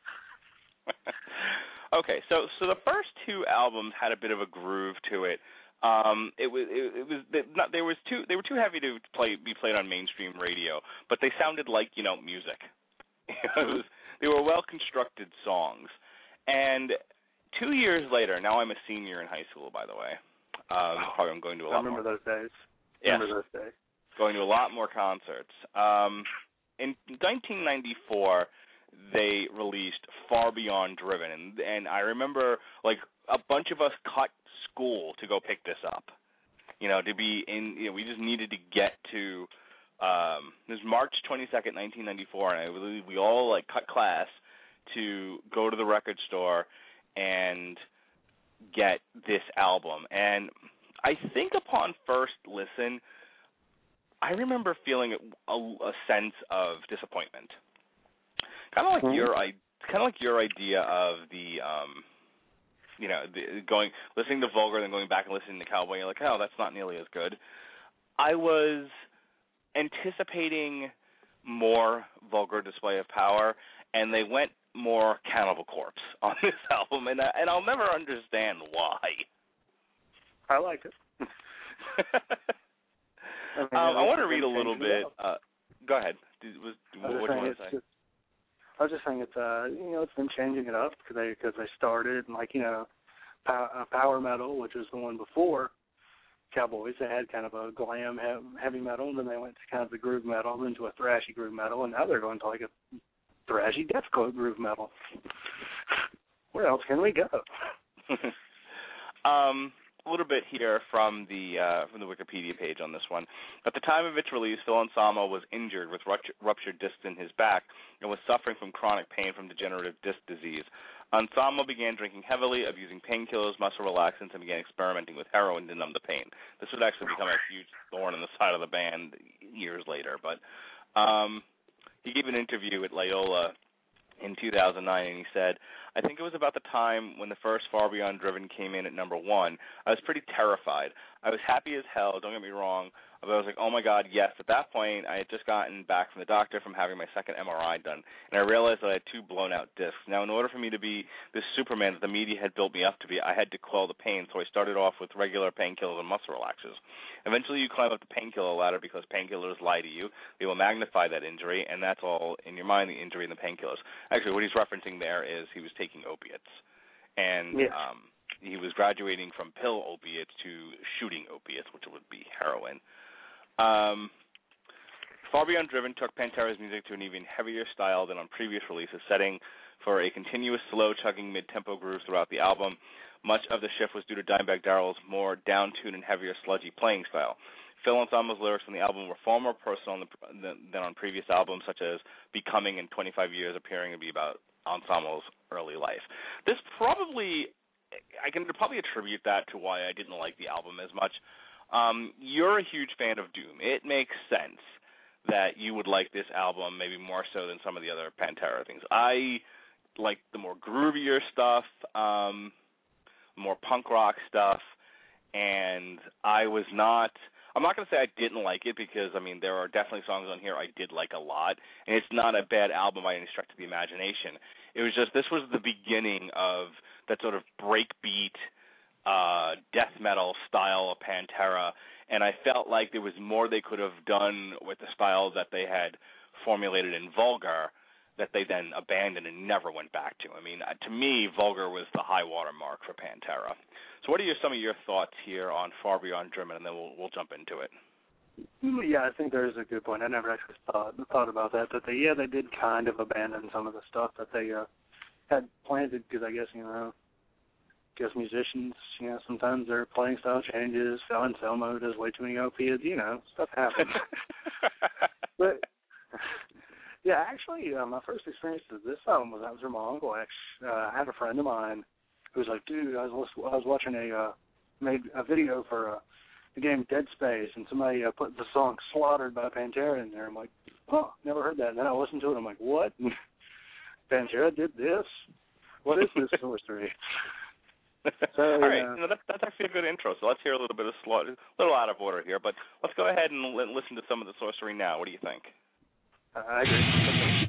Okay, so the first two albums had a bit of a groove to it. They were too heavy to be played on mainstream radio, but they sounded like music. They were well constructed songs. And 2 years later, now I'm a senior in high school, by the way. Probably I'm going to a lot more. I remember those days. Yes. Going to a lot more concerts. In 1994, they released Far Beyond Driven, and I remember a bunch of us cut school to go pick this up. To be in, we just needed to get to. It was March 22nd, 1994, and I believe we all cut class to go to the record store and get this album. And I think upon first listen, I remember feeling a sense of disappointment. Kind of like your idea of the listening to Vulgar and then going back and listening to Cowboy. You're like, oh, that's not nearly as good. I was anticipating more Vulgar Display of Power, and they went more Cannibal Corpse on this album, and I'll never understand why. I like it. I want to read a little bit. Go ahead. What do you want to say? I was just saying it's it's been changing it up because they started power metal, which was the one before Cowboys. They had kind of a glam heavy metal, and then they went to kind of the groove metal, then to a thrashy groove metal, and now they're going to like a thrashy deathcore groove metal. Where else can we go? A little bit here from the Wikipedia page on this one. At the time of its release, Phil Anselmo was injured with ruptured discs in his back and was suffering from chronic pain from degenerative disc disease. Anselmo began drinking heavily, abusing painkillers, muscle relaxants, and began experimenting with heroin to numb the pain. This would actually become a huge thorn in the side of the band years later. But he gave an interview at Loyola in 2009, and he said, "I think it was about the time when the first Far Beyond Driven came in at number 1. I was pretty terrified. I was happy as hell, don't get me wrong, but I was like, oh my God, yes. At that point, I had just gotten back from the doctor from having my second MRI done, and I realized that I had 2 blown-out discs. Now, in order for me to be this Superman that the media had built me up to be, I had to quell the pain, so I started off with regular painkillers and muscle relaxers. Eventually, you climb up the painkiller ladder because painkillers lie to you. They will magnify that injury, and that's all in your mind, the injury and the painkillers." Actually, what he's referencing there is he was taking opiates, and he was graduating from pill opiates to shooting opiates, which would be heroin. Far Beyond Driven took Pantera's music to an even heavier style than on previous releases, setting for a continuous slow-chugging mid-tempo groove throughout the album. Much of the shift was due to Dimebag Darrell's more down-tuned and heavier sludgy playing style. Phil Anselmo's lyrics on the album were far more personal than on previous albums, such as Becoming and 25 Years, appearing to be about Anselmo's early life. I can probably attribute that to why I didn't like the album as much. You're a huge fan of Doom. It makes sense that you would like this album maybe more so than some of the other Pantera things. I like the more groovier stuff, more punk rock stuff, and I'm not going to say I didn't like it because, there are definitely songs on here I did like a lot, and it's not a bad album by any stretch of the imagination. It was just this was the beginning of that sort of breakbeat death metal style of Pantera, and I felt like there was more they could have done with the style that they had formulated in Vulgar that they then abandoned and never went back to. To me, Vulgar was the high water mark for Pantera. So what are some of your thoughts here on Far Beyond Driven, and then we'll jump into it. Yeah, I think there's a good point. I never actually thought about that they did kind of abandon some of the stuff that they had planted because I guess musicians, sometimes their playing style changes. Phil Anselmo does way too many opiates, stuff happens. But yeah, actually, my first experience with this album was from my uncle. I had a friend of mine who was like, dude, I was watching made a video for the game Dead Space, and somebody put the song Slaughtered by Pantera in there. I'm like, never heard that. And then I listened to it, and I'm like, what? Pantera did this? What is this sorcery? So, all right, that's actually a good intro. So let's hear a little bit of a little out of order here, but let's go ahead and listen to some of the sorcery now. What do you think? I agree.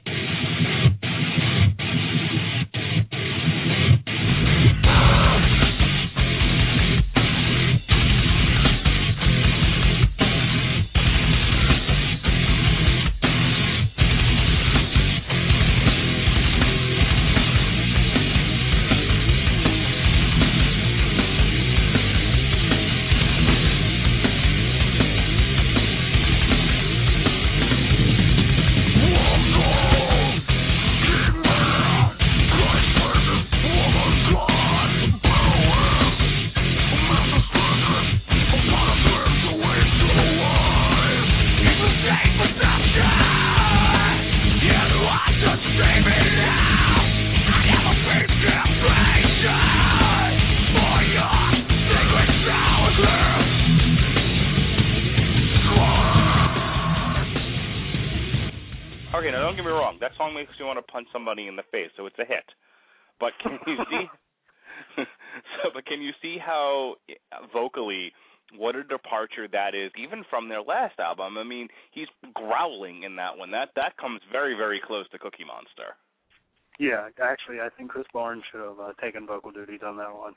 Okay, now don't get me wrong. That song makes you want to punch somebody in the face, so it's a hit. But can you see? Can you see how vocally what a departure that is, even from their last album? He's growling in that one. That comes very, very close to Cookie Monster. Yeah, actually, I think Chris Barnes should have taken vocal duties on that one.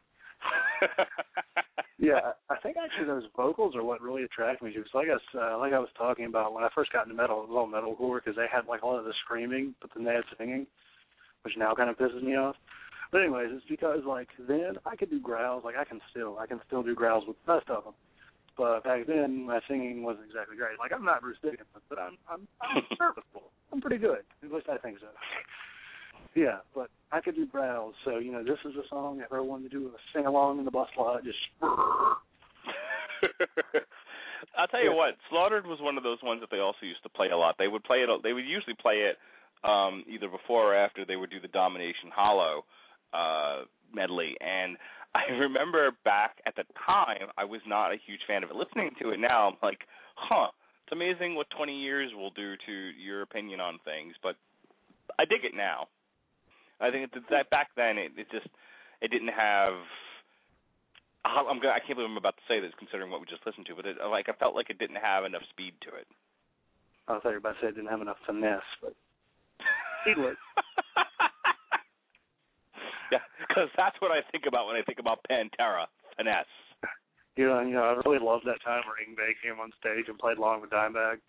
Yeah, I think actually those vocals are what really attract me to. So like I was talking about when I first got into metal, it was all metalcore because they had like a lot of the screaming, but then they had singing, which now kind of pisses me off. But anyways, it's because like then I could do growls, like I can still do growls with the best of them. But back then my singing wasn't exactly great. Like I'm not Bruce Dickinson, but I'm serviceable. I'm pretty good. At least I think so. Yeah, but I could do growls, so, you know, this is a song if I wanted to do a sing-along in the bus lot, just... I'll tell you what, Slaughtered was one of those ones that they also used to play a lot. They would usually play it either before or after they would do the Domination Hollow medley, and I remember back at the time, I was not a huge fan of it. Listening to it now, I'm like, it's amazing what 20 years will do to your opinion on things, but I dig it now. I think that back then it didn't have. I can't believe I'm about to say this, considering what we just listened to, but I felt like it didn't have enough speed to it. I thought you were about to say it didn't have enough finesse, but speed would. Yeah, because that's what I think about when I think about Pantera, finesse. You know, I really loved that time where Yngwie came on stage and played along with Dimebag.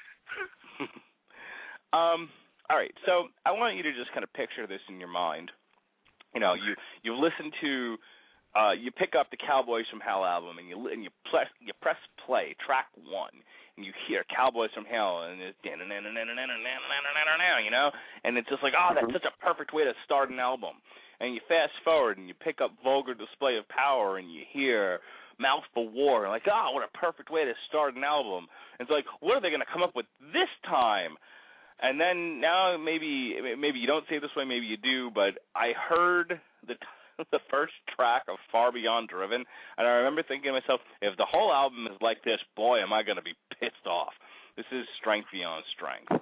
All right, so I want you to just kind of picture this in your mind. You know, you listen to, you pick up the Cowboys from Hell album and you press play, track 1, and you hear Cowboys from Hell, and it's you know, and it's just like, oh, that's such a perfect way to start an album. And you fast forward and you pick up Vulgar Display of Power and you hear Mouthful War, and like, oh, what a perfect way to start an album. And it's like, what are they going to come up with this time? And then now maybe you don't say it this way, maybe you do, but I heard the first track of Far Beyond Driven, and I remember thinking to myself, if the whole album is like this, boy, am I going to be pissed off. This is Strength Beyond Strength.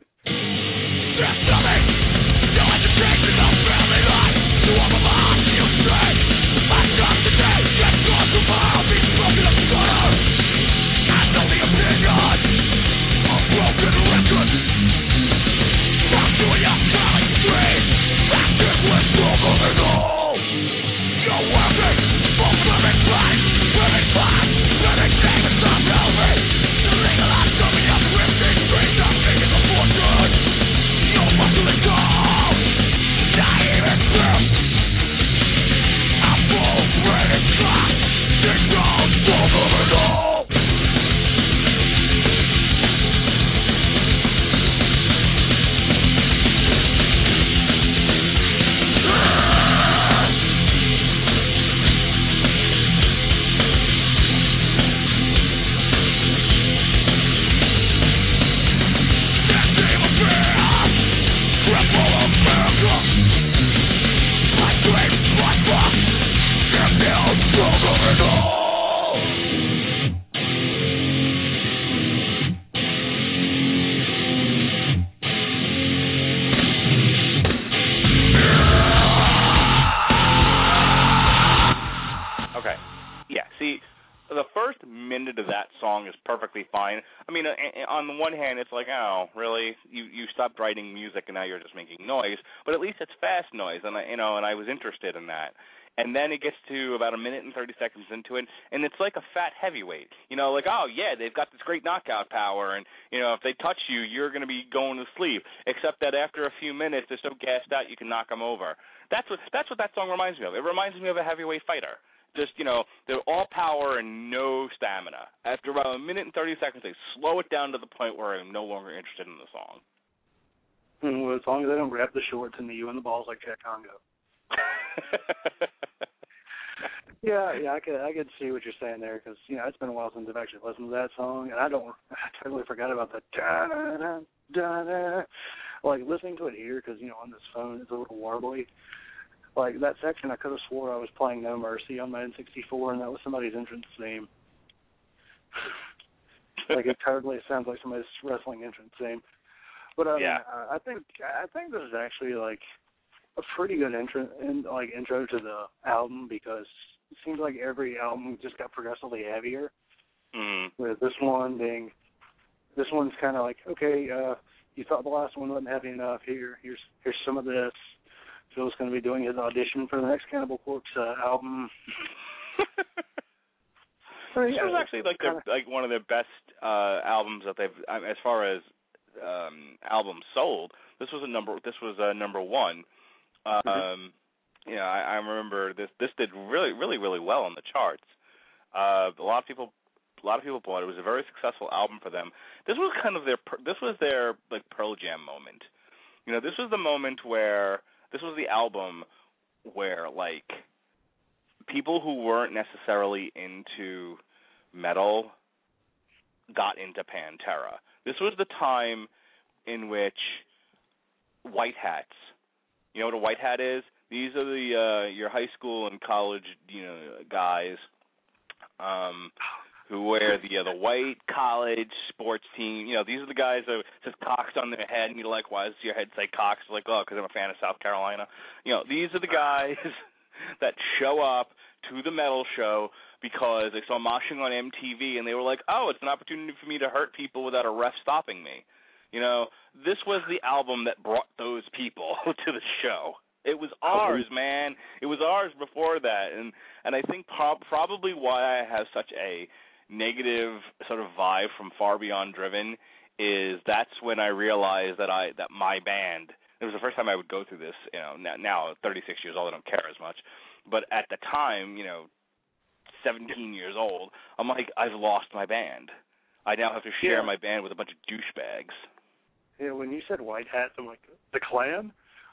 On the one hand, it's like, oh, really? You stopped writing music and now you're just making noise, but at least it's fast noise, and I was interested in that. And then it gets to about 1 minute and 30 seconds into it, and it's like a fat heavyweight. You know, like, oh, yeah, they've got this great knockout power, and, you know, if they touch you, you're going to be going to sleep, except that after a few minutes, they're so gassed out you can knock them over. That's what that song reminds me of. It reminds me of a heavyweight fighter. Just, you know, they're all power and no stamina. After about 1 minute and 30 seconds, they slow it down to the point where I'm no longer interested in the song. Well, as long as they don't grab the shorts and the you and the balls like Chet Congo. Yeah, I could see what you're saying there, because, you know, it's been a while since I've actually listened to that song, and I totally forgot about the da-da-da-da-da. Like, listening to it here, because, you know, on this phone, it's a little warbly. Like, that section, I could have swore I was playing No Mercy on my N64, and that was somebody's entrance theme. Like, it totally sounds like somebody's wrestling entrance theme. But yeah. I think this is actually, like, a pretty good intro to the album, because it seems like every album just got progressively heavier. With this one's kind of like, okay, you thought the last one wasn't heavy enough. Here's some of this. Phil's going to be doing his audition for the next Cannibal Corpse album. This was actually like one of their best albums that they've, as far as albums sold. This was number one. You know, I remember this did really well on the charts. A lot of people bought it. It was a very successful album for them. This was kind of their like Pearl Jam moment. You know, this was the moment where this was the album where like people who weren't necessarily into metal got into Pantera. This was the time in which white hats. You know what a white hat is? These are the your high school and college, you know, guys who wear the white college sports team. You know, these are the guys that says Cox on their head, and you're like, why does your head say Cox? Like, oh, because I'm a fan of South Carolina. You know, these are the guys that show up to the metal show because they saw moshing on MTV, and they were like, oh, it's an opportunity for me to hurt people without a ref stopping me. You know, this was the album that brought those people to the show. It was ours, man. It was ours before that, and I think probably why I have such a negative sort of vibe from Far Beyond Driven is that's when I realized that my band. It was the first time I would go through this. You know, now 36 years old, I don't care as much, but at the time, you know, 17 years old, I'm like, I've lost my band. I now have to share my band with a bunch of douchebags. Yeah, when you said white hats, I'm like, the Klan?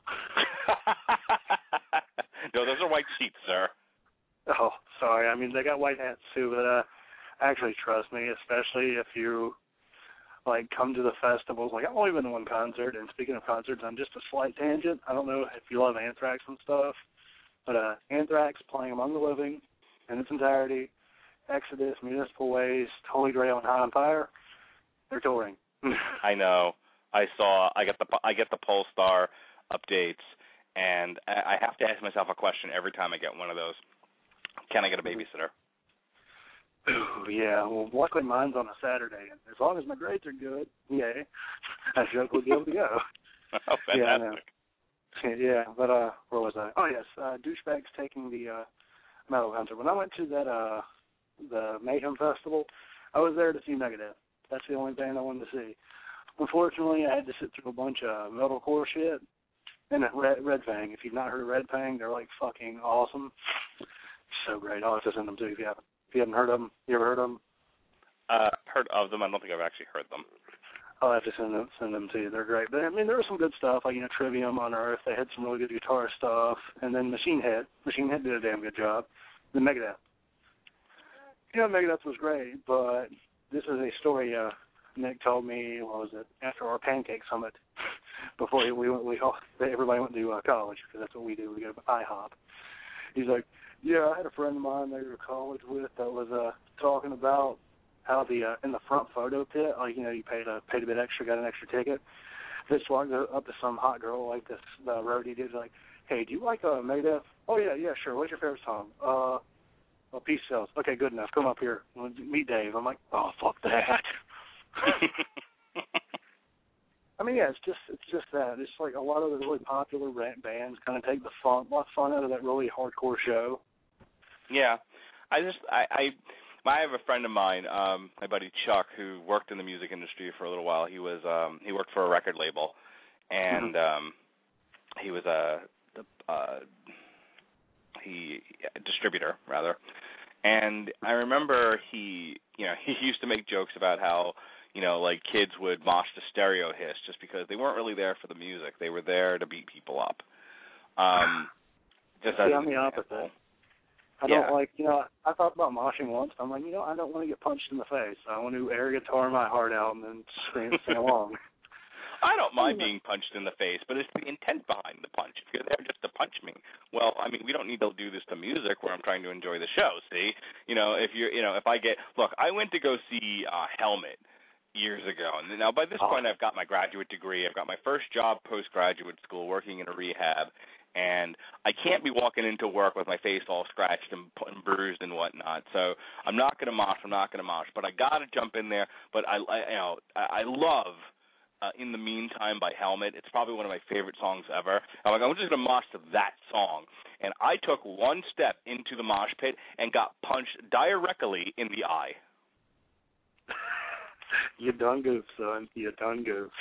No, those are white sheep, sir. Oh, sorry. I mean, they got white hats too, but actually, trust me, especially if you like come to the festivals. Like, I've only been to one concert, and speaking of concerts, on just a slight tangent, I don't know if you love Anthrax and stuff, but Anthrax playing Among the Living in its entirety, Exodus, Municipal Waste, Holy Grail, and High on Fire, they're touring. I know. I get the Polestar updates, and I have to ask myself a question every time I get one of those. Can I get a babysitter? Ooh, yeah. Well, luckily mine's on a Saturday. As long as my grades are good, yay, I should be able to go. Oh, fantastic. Yeah, but where was I? Oh, yes, douchebags taking the metal concert. When I went to that the Mayhem Festival, I was there to see Megadeth. That's the only band I wanted to see. Unfortunately, I had to sit through a bunch of metalcore shit. And Red Fang. If you've not heard of Red Fang, they're like fucking awesome. So great. I'll have to send them to you if you haven't heard of them. You ever heard of them? Heard of them. I don't think I've actually heard them. I'll have to send them to you. They're great. But I mean, there was some good stuff, like, you know, Trivium on Earth. They had some really good guitar stuff. And then Machine Head did a damn good job. Then Megadeth. You know, Megadeth was great, but this is a story Nick told me, what was it, after our pancake summit, before everybody went to college, because that's what we do. We go to IHOP. He's like, yeah, I had a friend of mine that I went to college with that was talking about how in the front photo pit, like, you know, you paid a bit extra, got an extra ticket. This walked up to some hot girl like this, the roadie dude's like, hey, do you like Megadeth? Oh, yeah, sure. What's your favorite song? Peace Sells. Okay, good enough. Come up here. Meet Dave. I'm like, oh, fuck that. I mean, yeah, it's just that. It's like a lot of the really popular bands kind of take a lot of fun out of that really hardcore show. Yeah, I have a friend of mine, my buddy Chuck, who worked in the music industry for a little while. He worked for a record label, and he was a distributor rather. And I remember he used to make jokes about how, you know, like kids would mosh to Stereo Hiss just because they weren't really there for the music. They were there to beat people up. Just as I'm the opposite. I don't like, you know, I thought about moshing once. I'm like, you know, I don't want to get punched in the face. I want to air guitar my heart out and then scream and sing along. I don't mind being punched in the face, but it's the intent behind the punch. If you're there just to punch me, well, I mean, we don't need to do this to music where I'm trying to enjoy the show, see? You know, if I went to go see Helmet years ago, and now by this point I've got my graduate degree, I've got my first job post-graduate school working in a rehab, and I can't be walking into work with my face all scratched and bruised and whatnot, so I'm not going to mosh, but I got to jump in there, but I love In the Meantime by Helmet. It's probably one of my favorite songs ever. I'm like, I'm just going to mosh to that song. And I took one step into the mosh pit and got punched directly in the eye. You done goof, son. You done goof.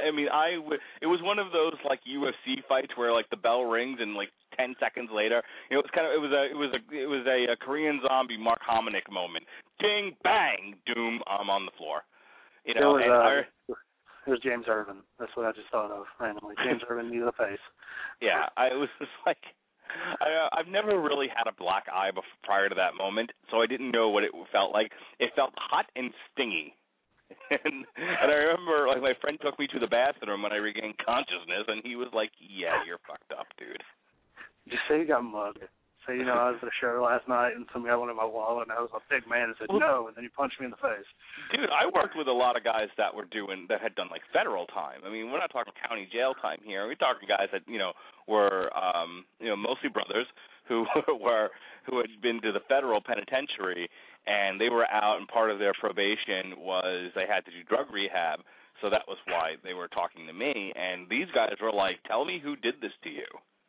It was one of those like UFC fights where like the bell rings and like 10 seconds later, it was a Korean Zombie Mark Hominick moment. Ding bang, doom, I'm on the floor. You know, it was James Irvin. That's what I just thought of randomly. James Irvin knee to the face. Yeah, it was just like I've never really had a black eye prior to that moment, so I didn't know what it felt like. It felt hot and stingy. And I remember, like, my friend took me to the bathroom when I regained consciousness, and he was like, "Yeah, you're fucked up, dude." Just say you got mugged. Say, I was at a show last night, and some guy wanted my wallet, and I was a big man and said, no, and then he punched me in the face. Dude, I worked with a lot of guys that had done, like, federal time. I mean, we're not talking county jail time here. We're talking guys that, were, mostly brothers who had been to the federal penitentiary, and they were out, and part of their probation was they had to do drug rehab, so that was why they were talking to me. And these guys were like, "Tell me who did this to you."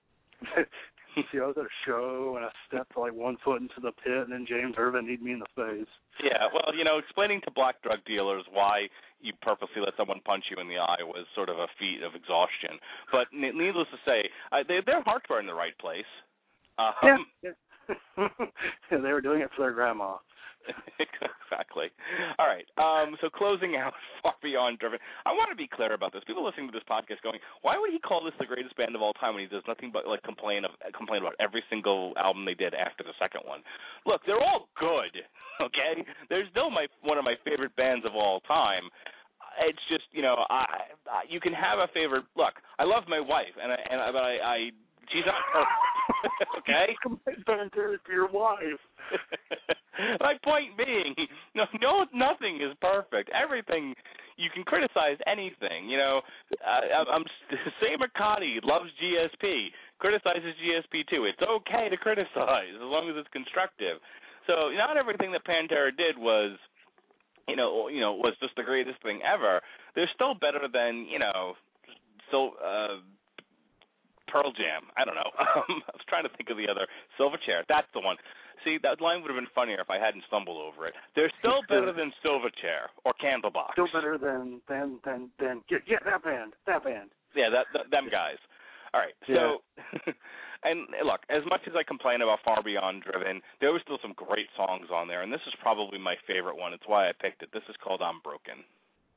See, I was at a show, and I stepped like 1 foot into the pit, and then James Irvin kneed me in the face. Yeah, well, explaining to black drug dealers why you purposely let someone punch you in the eye was sort of a feat of exhaustion. But needless to say, their hearts were in the right place. Yeah. They were doing it for their grandma. Exactly. All right. So closing out Far Beyond Driven, I want to be clear about this. People listening to this podcast going, why would he call this the greatest band of all time when he does nothing but like complain about every single album they did after the second one? Look, they're all good. Okay, they're still one of my favorite bands of all time. It's just you can have a favorite. Look, I love my wife, but she's not perfect. Okay? Compared to your wife. My point being, nothing is perfect. Everything, you can criticize anything. Say McCarty loves GSP, criticizes GSP too. It's okay to criticize as long as it's constructive. So not everything that Pantera did was, was just the greatest thing ever. They're still better than, Pearl Jam. I don't know. I was trying to think of the other. Silverchair. That's the one. See, that line would have been funnier if I hadn't stumbled over it. They're still better than Silverchair or Candlebox. Still better than that band. Yeah, them guys. All right. Yeah. So, and look, as much as I complain about Far Beyond Driven, there were still some great songs on there, and this is probably my favorite one. It's why I picked it. This is called I'm Broken.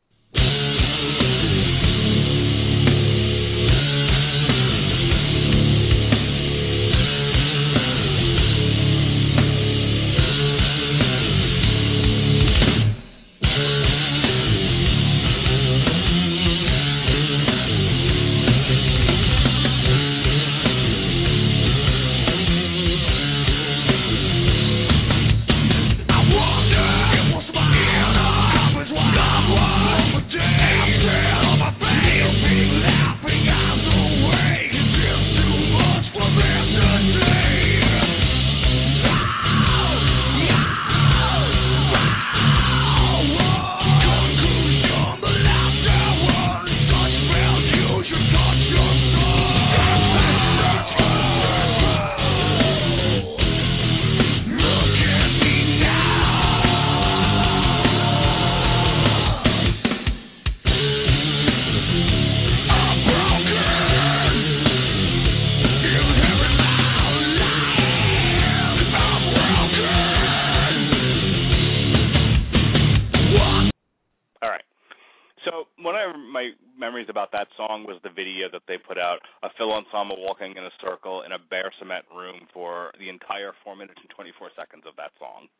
About that song was the video that they put out, a Phil Anselmo walking in a circle in a bare cement room for the entire 4 minutes and 24 seconds of that song.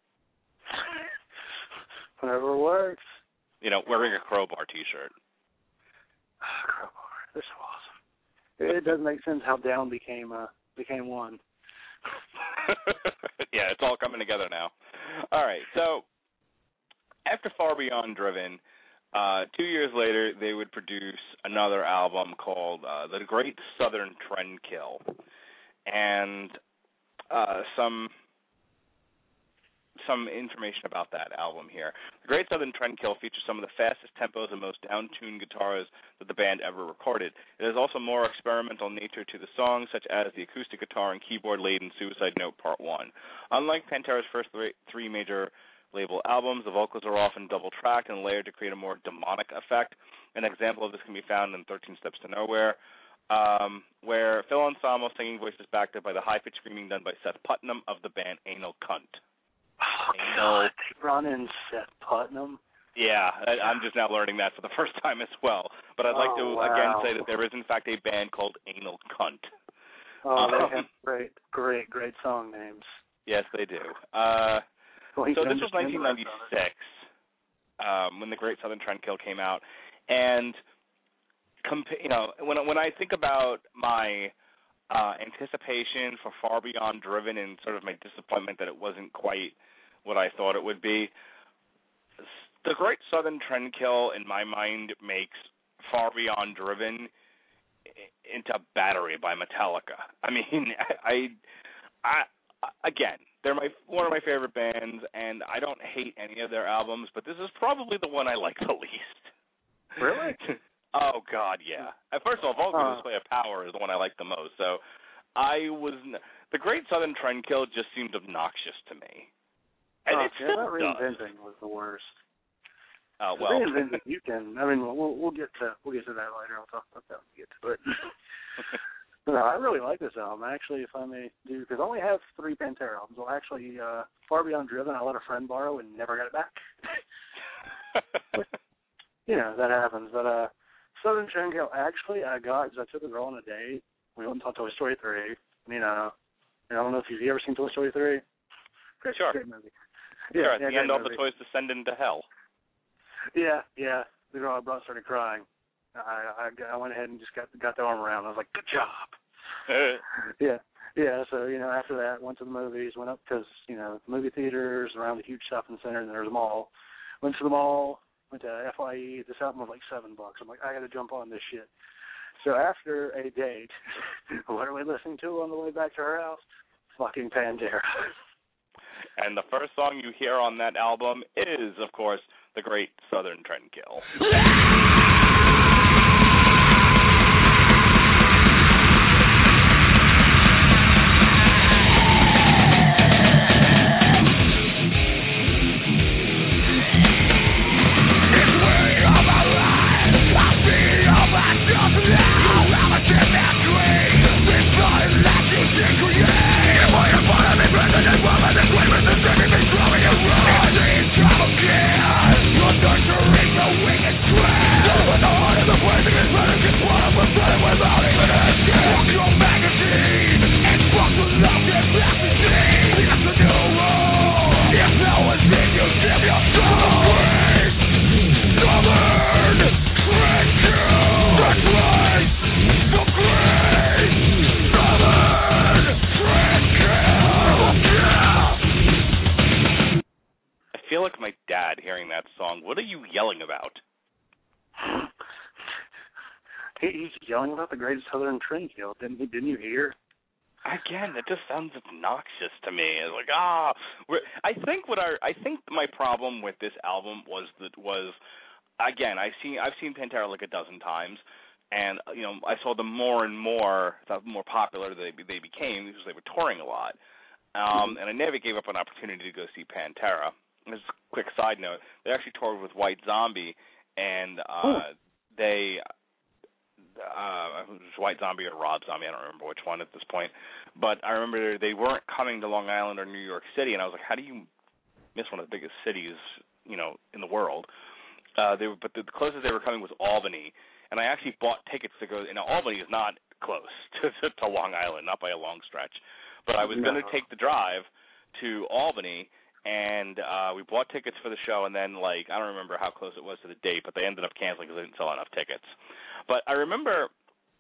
Whatever works. Wearing a Crowbar T-shirt. Crowbar, they're so awesome. It doesn't make sense how Down became one. Yeah, it's all coming together now. All right, so after Far Beyond Driven, 2 years later, they would produce another album called The Great Southern Trendkill. And some some information about that album here. The Great Southern Trendkill features some of the fastest tempos and most down-tuned guitars that the band ever recorded. It has also more experimental nature to the songs, such as the acoustic guitar and keyboard-laden Suicide Note Part 1. Unlike Pantera's first three major label albums, the vocals are often double-tracked and layered to create a more demonic effect. An example of this can be found in 13 Steps to Nowhere, where Phil Anselmo's singing voice is backed up by the high-pitched screaming done by Seth Putnam of the band Anal Cunt. Oh, God, they brought in Seth Putnam? Yeah, I'm just now learning that for the first time as well. But I'd like to, again, say that there is, in fact, a band called Anal Cunt. Oh, they have great song names. Yes, they do. So this was 1996 when the Great Southern Trendkill came out, and when I think about my anticipation for Far Beyond Driven and sort of my disappointment that it wasn't quite what I thought it would be, the Great Southern Trendkill, in my mind, makes Far Beyond Driven into Battery by Metallica. I mean, I again, they're one of my favorite bands, and I don't hate any of their albums, but this is probably the one I like the least. Really? Oh, God, yeah. First of all, Vulgar Display of Power is the one I like the most. So the Great Southern Trendkill just seemed obnoxious to me. And it still that reinventing was the worst. Oh, well. Reinventing, you can, I mean, we'll get to that later. I'll talk about that when we get to it. No, I really like this album, actually, if I may do, because I only have 3 Pantera albums. Well, actually, Far Beyond Driven, I let a friend borrow and never got it back. That happens. But Southern Trendkill, actually, I took a girl on a date. We went and saw Toy Story 3. And I don't know if you've ever seen Toy Story 3. Sure. Great movie. Yeah, at the end, all the toys descend into hell. Yeah. The girl I brought started crying. I went ahead and just got the arm around. I was like, good job. Yeah. So after that, went to the movies. Went up because movie theaters around the huge shopping center, and there was a mall. Went to the mall. Went to FYE. This album was like $7. I'm like, I got to jump on this shit. So after a date, what are we listening to on the way back to her house? Fucking Pantera. And the first song you hear on that album is, of course, The Great Southern Trendkill. He's yelling about the Great Southern Trendkill. Didn't you hear? Again, that just sounds obnoxious to me. It's like, I think my problem with this album was again, I've seen Pantera like a dozen times, and I saw them more and more. The more popular they became because they were touring a lot, and I never gave up an opportunity to go see Pantera. Just a quick side note: they actually toured with White Zombie, and they. It was White Zombie or Rob Zombie, I don't remember which one at this point. But I remember they weren't coming to Long Island or New York City, and I was like, how do you miss one of the biggest cities, in the world? But the closest they were coming was Albany, and I actually bought tickets to go. Albany is not close to Long Island, not by a long stretch. But I was going to take the drive to Albany, and we bought tickets for the show, and then, I don't remember how close it was to the date, but they ended up canceling because they didn't sell enough tickets. But I remember,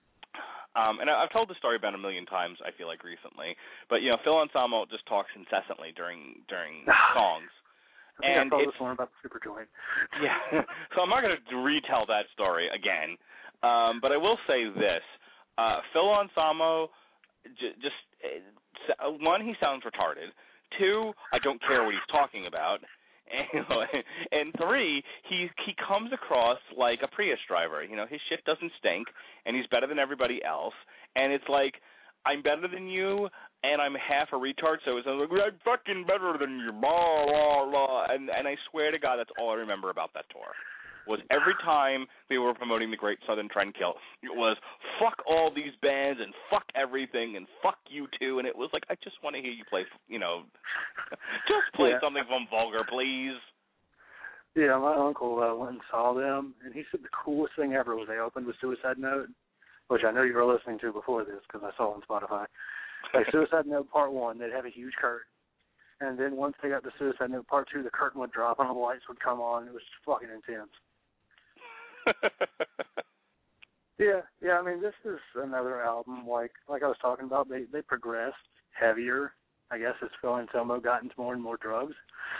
and I've told this story about a million times, I feel like, recently, but, Phil Anselmo just talks incessantly during songs. I told this one about the super joint. Yeah, so I'm not going to retell that story again, but I will say this. Phil Anselmo, one, he sounds retarded. 2, I don't care what he's talking about. And 3, he comes across like a Prius driver. You know, his shit doesn't stink, and he's better than everybody else. And it's like, I'm better than you, and I'm half a retard, so it's like, I'm fucking better than you, blah, blah, blah. And I swear to God, that's all I remember about that tour. Was every time they were promoting the Great Southern Trendkill, it was fuck all these bands and fuck everything and fuck you too. And it was like, I just want to hear you play, you know, just play something from Vulgar, please. Yeah, my uncle went and saw them, and he said the coolest thing ever was they opened with Suicide Note, which I know you were listening to before this because I saw on Spotify. Like Suicide Note Part 1, they'd have a huge curtain. And then once they got to Suicide Note Part 2, the curtain would drop and all the lights would come on. It was fucking intense. Yeah, I mean, this is another album, like I was talking about, they progressed heavier. I guess it's Phil Anselmo got into more and more drugs.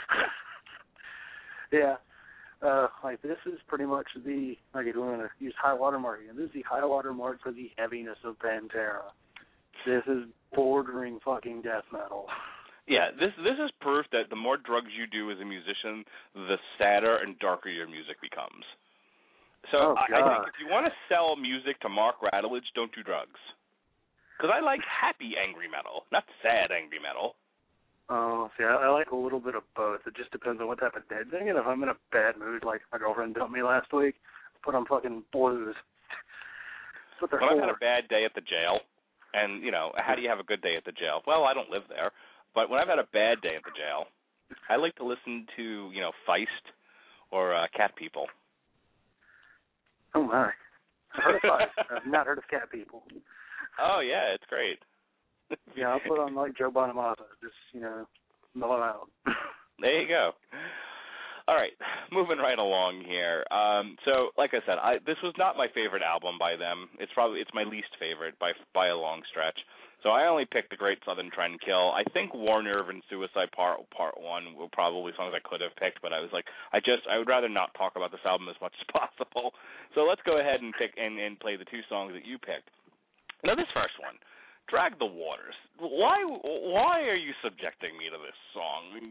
Yeah, like this is pretty much the, like if you want to use high water mark again, this is the high water mark for the heaviness of Pantera. This is bordering fucking death metal. Yeah, this is proof that the more drugs you do as a musician, the sadder and darker your music becomes. So I think if you want to sell music to Mark Radulich, don't do drugs. Because I like happy angry metal, not sad angry metal. Oh, see, I like a little bit of both. It just depends on what type of day thing. And if I'm in a bad mood, like my girlfriend dumped me last week, put on fucking blues. That's what they're when for. I've had a bad day at the jail, and, you know, how do you have a good day at the jail? Well, I don't live there. But when I've had a bad day at the jail, I like to listen to, you know, Feist or Cat People. Oh, my. I've heard of Feist. I've not heard of Cat People. Oh, yeah, it's great. Yeah, I'll put on, like, Joe Bonamassa, just, you know, mellow out. There you go. All right, moving right along here. So, like I said, this was not my favorite album by them. It's my least favorite by a long stretch. So I only picked The Great Southern Trendkill. I think War Nerve and Suicide Part 1 were probably songs I could have picked, but I was like, I would rather not talk about this album as much as possible. So let's go ahead and pick and play the 2 songs that you picked. Now this first one, Drag the Waters. Why are you subjecting me to this song?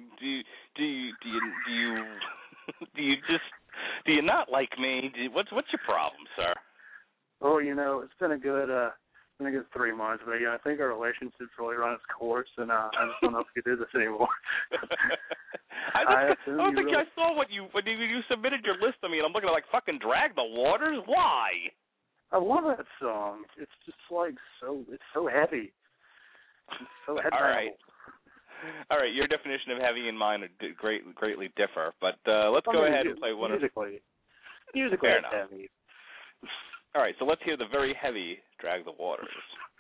Do you not like me? What's your problem, sir? Oh, you know, it's been a good 3 months, but yeah, I think our relationship's really run its course, and I just don't know if we can do this anymore. I don't think I saw when you submitted your list to me, and I'm looking at like fucking Drag the Waters. Why? I love that song. It's just like it's so heavy. It's so heavy. All right. Your definition of heavy and mine greatly differ, but let's go ahead and play one. Musically, fair enough. Heavy. All right, so let's hear the very heavy Drag the Waters.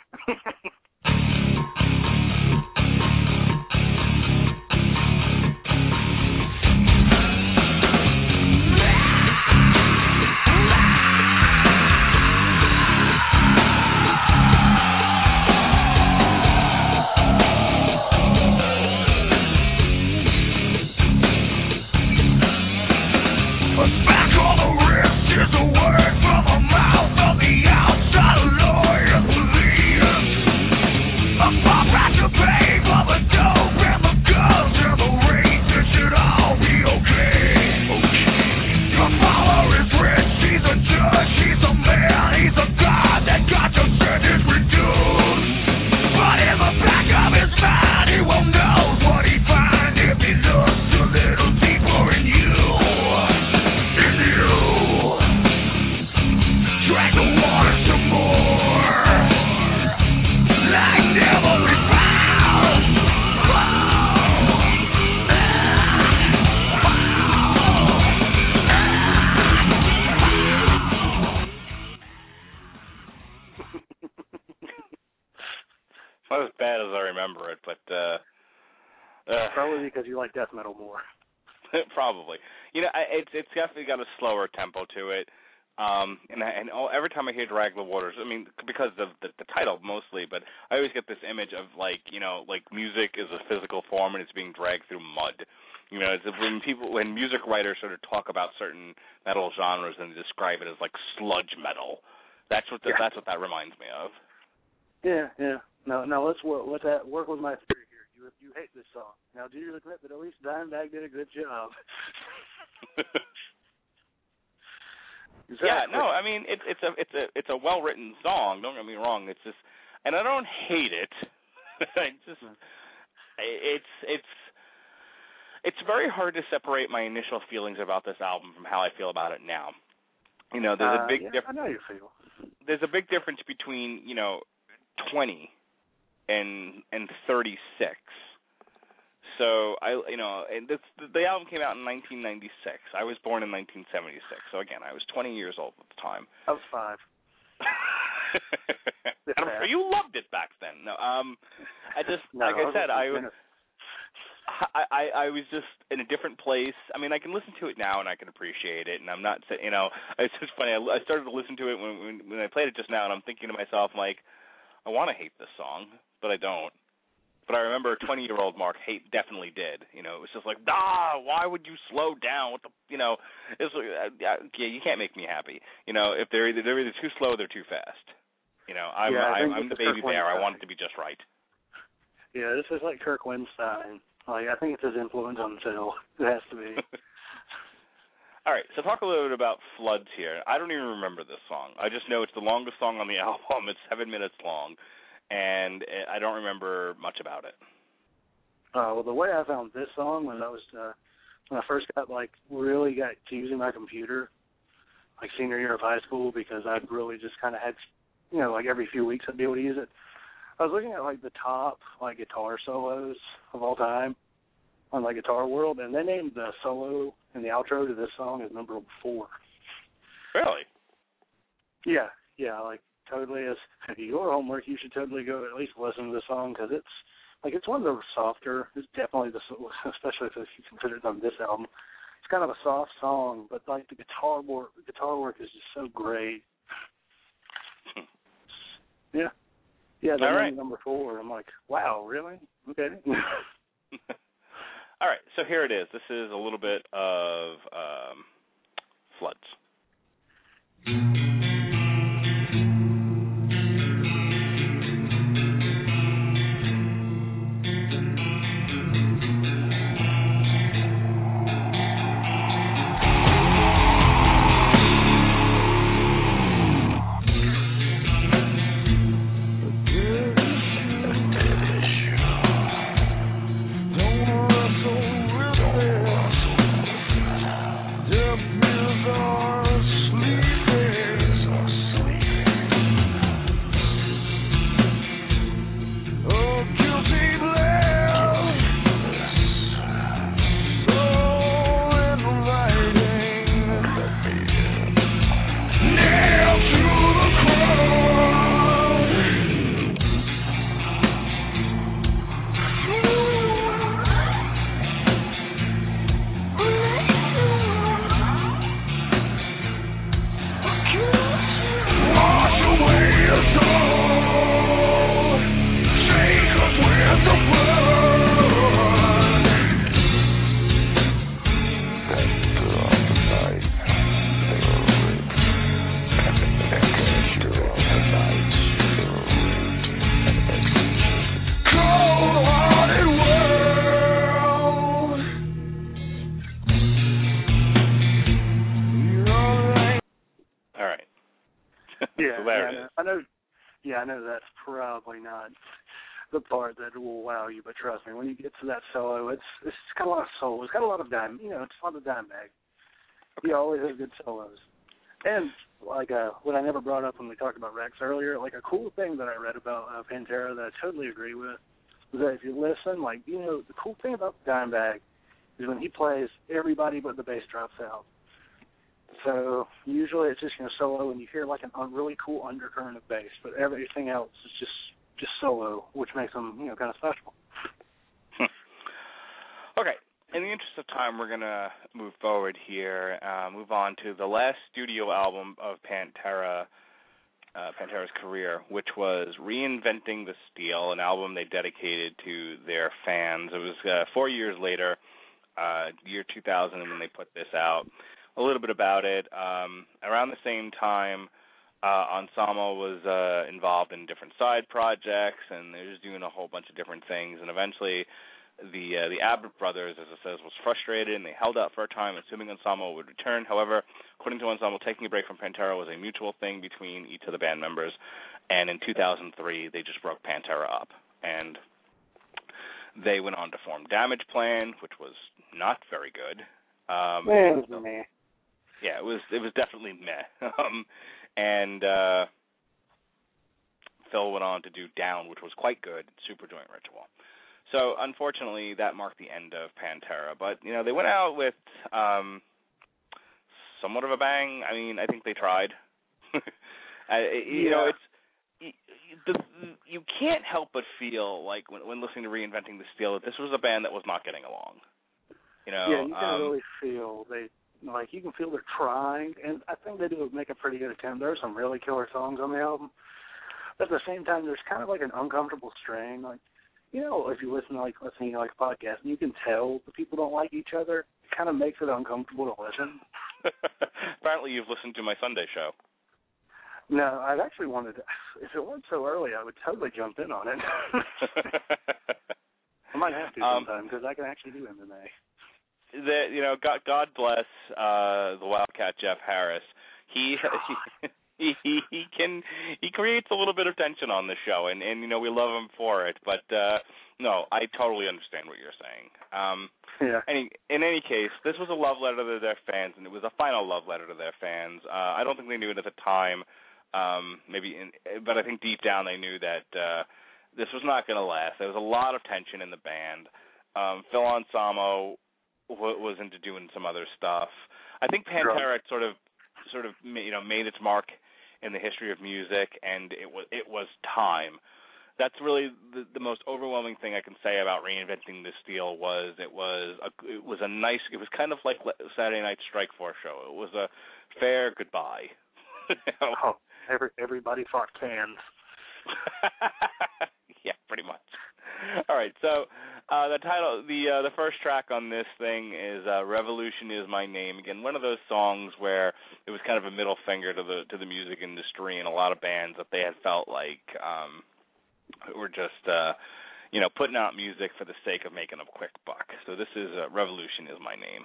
Not as bad as I remember it, but probably because you like death metal more. Probably, you know, it's definitely got a slower tempo to it, and every time I hear Drag the Waters, I mean, because of the title mostly, but I always get this image of like, you know, like music is a physical form and it's being dragged through mud. You know, it's when music writers sort of talk about certain metal genres and describe it as like sludge metal, that's what that reminds me of. Yeah. No, let's work with my theory here. You hate this song. Now, do you admit that at least Dimebag did a good job? Exactly. Yeah, no, I mean it's a well written song. Don't get me wrong. It's just, and I don't hate it. It's very hard to separate my initial feelings about this album from how I feel about it now. You know, there's a big I know you feel. There's a big difference between 20 and 36. So and the album came out in 1996. I was born in 1976. So again, I was 20 years old at the time. I was 5. You loved it back then. No, I just like I said, I was just in a different place. I mean, I can listen to it now and I can appreciate it, and I'm not saying it's just funny. I started to listen to it when I played it just now, and I'm thinking to myself like, I want to hate this song, but I don't. But I remember 20-year-old Mark definitely did. It was just like, why would you slow down? What the, it's you can't make me happy. If they're either too slow, they're too fast. I'm the baby bear. I want it to be just right. Yeah, this is like Kirk Windstein. Like, I think it's his influence on Phil. It has to be. All right, so talk a little bit about Floods here. I don't even remember this song. I just know it's the longest song on the album. It's 7 minutes long. And I don't remember much about it. Well, the way I found this song when I first really got to using my computer, like senior year of high school, because I'd really just kind of had, every few weeks I'd be able to use it. I was looking at the top guitar solos of all time on Guitar World, and they named the solo and the outro to this song as number 4. Really? Yeah. Totally, as your homework, you should totally go at least listen to the song, because it's one of the softer. It's definitely especially if you consider it on this album. It's kind of a soft song, but the guitar work is just so great. Yeah. All right. Number 4. I'm like, wow, really? Okay. All right, so here it is. This is a little bit of Floods. I know that's probably not the part that will wow you, but trust me, when you get to that solo, it's got a lot of soul. It's got a lot of it's a lot of Dimebag. He always has good solos. And what I never brought up when we talked about Rex earlier, a cool thing that I read about Pantera that I totally agree with is that if you listen, the cool thing about Dimebag is when he plays, everybody but the bass drops out. So usually it's just solo, and you hear a really cool undercurrent of bass, but everything else is just solo, which makes them kind of special. Okay. In the interest of time, we're gonna move forward here. Move on to the last studio album of Pantera's career, which was Reinventing the Steel, an album they dedicated to their fans. It was 4 years later, year 2000, when they put this out. A little bit about it. Around the same time, Ensemble was involved in different side projects, and they're just doing a whole bunch of different things. And eventually, The Abbott brothers, as it says, was frustrated, and they held out for a time, assuming Ensemble would return. However, according to Ensemble, taking a break from Pantera was a mutual thing between each of the band members, and in 2003, they just broke Pantera up. And they went on to form Damage Plan, which was not very good. Meh. Yeah, it was definitely meh. And Phil went on to do Down, which was quite good, Superjoint Ritual. So, unfortunately, that marked the end of Pantera. But, they went out with somewhat of a bang. I mean, I think they tried. You can't help but feel like when listening to Reinventing the Steel that this was a band that was not getting along. Yeah, you can really feel you can feel they're trying, and I think they do make a pretty good attempt. There are some really killer songs on the album, but at the same time, there's kind of like an uncomfortable strain. Like, if you listen to a podcast, and you can tell the people don't like each other, it kind of makes it uncomfortable to listen. Apparently, you've listened to my Sunday show. No, I've actually wanted to. If it weren't so early, I would totally jump in on it. I might have to sometime because I can actually do MMA. God bless the Wildcat Jeff Harris. He creates a little bit of tension on the show, and we love him for it. But no, I totally understand what you're saying. Yeah. In any case, this was a love letter to their fans, and it was a final love letter to their fans. I don't think they knew it at the time, but I think deep down they knew that this was not going to last. There was a lot of tension in the band. Phil Anselmo was into doing some other stuff. I think Pantera sort of made its mark in the history of music, and it was time. That's really the most overwhelming thing I can say about Reinventing the Steel was it was kind of like Saturday Night Strike Force show. It was a fair goodbye. Everybody fought cans. Yeah, pretty much. All right, so the title, the first track on this thing is "Revolution Is My Name." Again, one of those songs where it was kind of a middle finger to the music industry and a lot of bands that they had felt like were just putting out music for the sake of making a quick buck. So this is "Revolution Is My Name."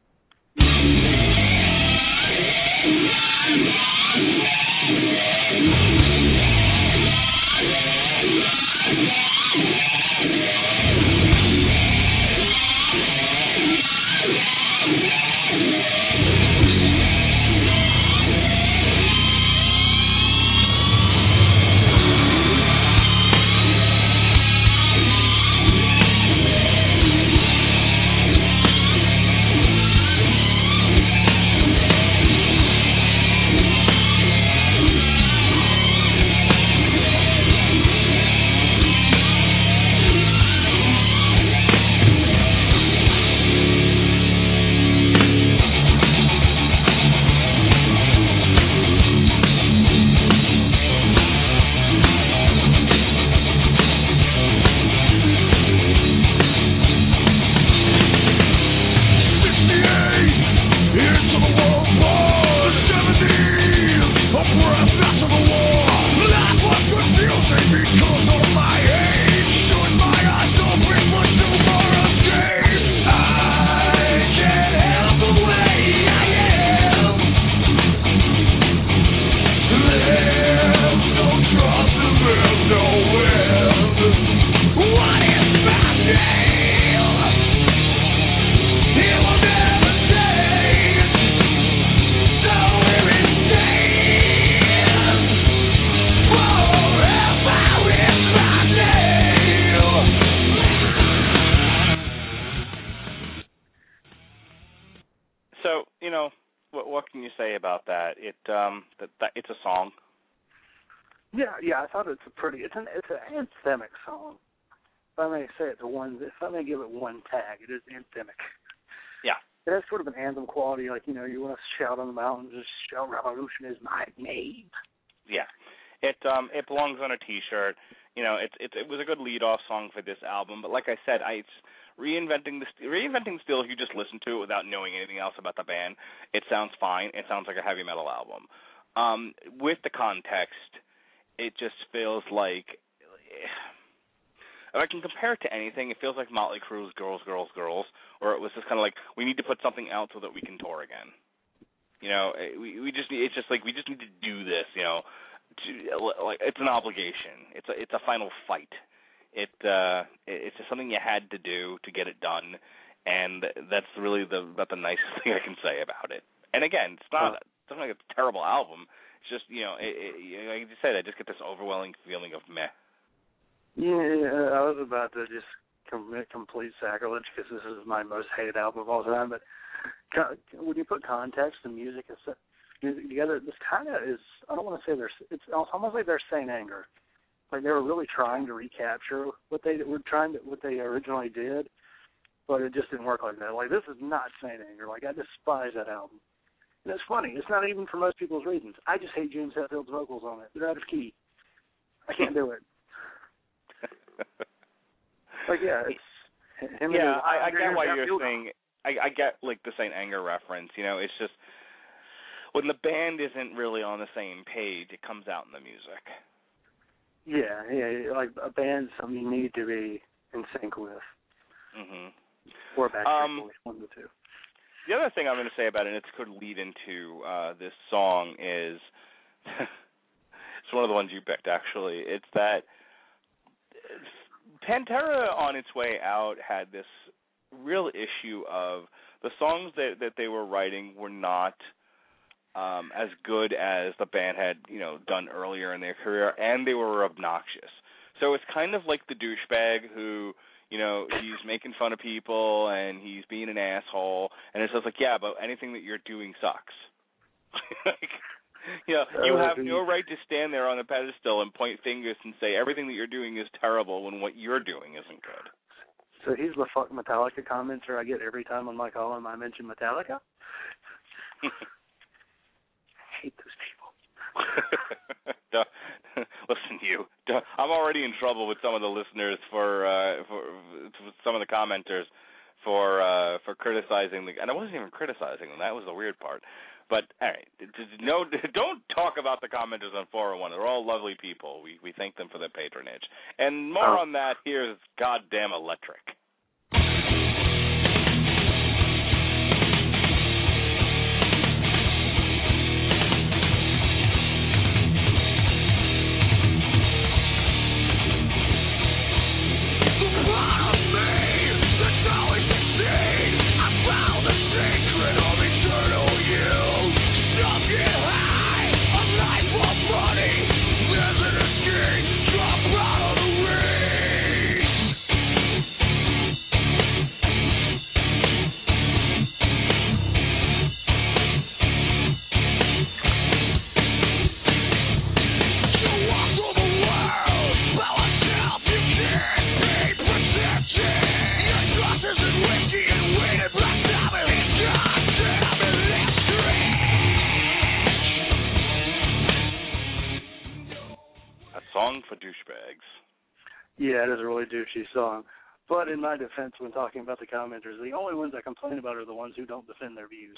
What can you say about that? It's a song. Yeah, I thought it's an anthemic song. If I may say if I may give it one tag, it is anthemic. Yeah. It has sort of an anthem quality, you want to shout on the mountains, just shout "Revolution is my name." Yeah. It belongs on a T-shirt. It was a good lead-off song for this album, but like I said, it's Reinventing Steel, if you just listen to it without knowing anything else about the band, it sounds fine. It sounds like a heavy metal album. With the context, it just feels like if I can compare it to anything, it feels like Motley Crue's Girls, Girls, Girls, or it was just kind of like, we need to put something out so that we can tour again. You know, we just need, it's just like, we just need to do this, you know, like, it's an obligation. It's a final fight. It's just something you had to do to get it done, and that's really about the nicest thing I can say about it. And again, it's not like a terrible album. It's just, you know, like you said, I just get this overwhelming feeling of meh. Yeah, I was about to just commit complete sacrilege because this is my most hated album of all time. But when you put context and music together, this kind of is, I don't want to say it's almost like they're Saint Anger. Like they were really trying to recapture what they originally did, but it just didn't work like that. Like, this is not Saint Anger. Like, I despise that album. And it's funny. It's not even for most people's reasons. I just hate James Hetfield's vocals on it. They're out of key. I can't do it. Like, yeah, it's him. Yeah, I get why you're saying. I get, like, the Saint Anger reference. You know, it's just when the band isn't really on the same page, it comes out in the music. Yeah, like a band, something you need to be in sync with. Mm-hmm. Or Backstreet Boys, one of the two. The other thing I'm going to say about it, and it could lead into this song, is it's one of the ones you picked, actually. It's that Pantera, on its way out, had this real issue of the songs that they were writing were not as good as the band had, you know, done earlier in their career, and they were obnoxious. So it's kind of like the douchebag who, you know, he's making fun of people and he's being an asshole, and it's just like, yeah, but anything that you're doing sucks. Like, you know, you have no right to stand there on a pedestal and point fingers and say everything that you're doing is terrible when what you're doing isn't good. So he's the fuck Metallica commenter I get every time on my column I mention Metallica. I hate those people. Listen, I'm already in trouble with some of the listeners for some of the commenters for criticizing and I wasn't even criticizing them. That was the weird part. But all right, don't talk about the commenters on 401. They're all lovely people. We thank them for their patronage. And more on that. Here's Goddamn Electric. For douchebags. Yeah, it is a really douchey song. But in my defense, when talking about the commenters, the only ones I complain about are the ones who don't defend their views.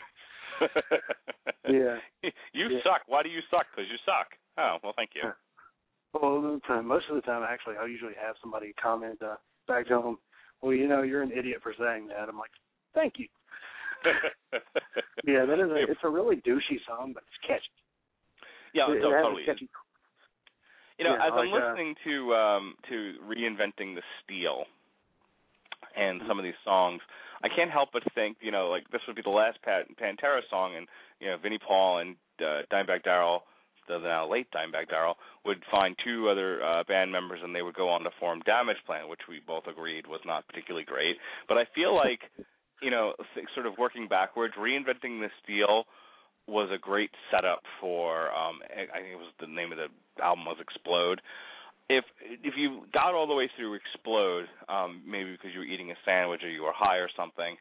Yeah. You suck. Why do you suck? Because you suck. Oh, well, thank you. Well, most of the time, actually, I usually have somebody comment back home, well, you know, you're an idiot for saying that. I'm like, thank you. Yeah, it's a really douchey song, but it's catchy. Yeah, it totally. Catchy. You know, yeah, as I'm listening to Reinventing the Steel and some of these songs, I can't help but think, you know, like this would be the last Pantera song, and you know, Vinnie Paul and Dimebag Darrell, the now late Dimebag Darrell, would find two other band members, and they would go on to form Damage Plan, which we both agreed was not particularly great. But I feel like, you know, sort of working backwards, Reinventing the Steel was a great setup for, I think it was the name of the album was Explode. If you got all the way through Explode, maybe because you were eating a sandwich or you were high or something,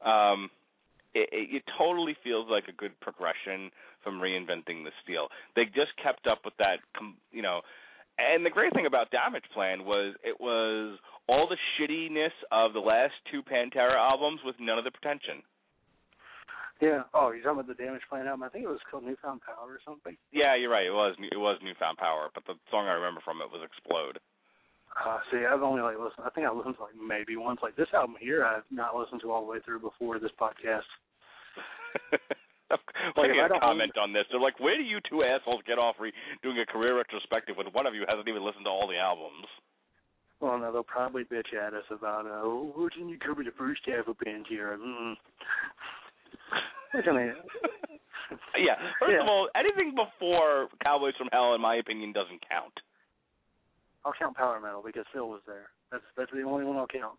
it totally feels like a good progression from Reinventing the Steel. They just kept up with that, you know. And the great thing about Damage Plan was it was all the shittiness of the last two Pantera albums with none of the pretension. Yeah. Oh, you're talking about the Damage Plan album? I think it was called Newfound Power or something. Yeah, you're right. It was Newfound Power, but the song I remember from it was Explode. See, I've only listened. I think I listened to maybe once. Like this album here, I've not listened to all the way through before this podcast. Like, I don't comment on this. They're like, where do you two assholes get off doing a career retrospective when one of you hasn't even listened to all the albums? Well, no, they'll probably bitch at us about, why didn't you cover the first half of Pantera? Which, I mean... Yeah, first of all, anything before Cowboys from Hell, in my opinion, doesn't count. I'll count Power Metal because Phil was there. That's the only one I'll count.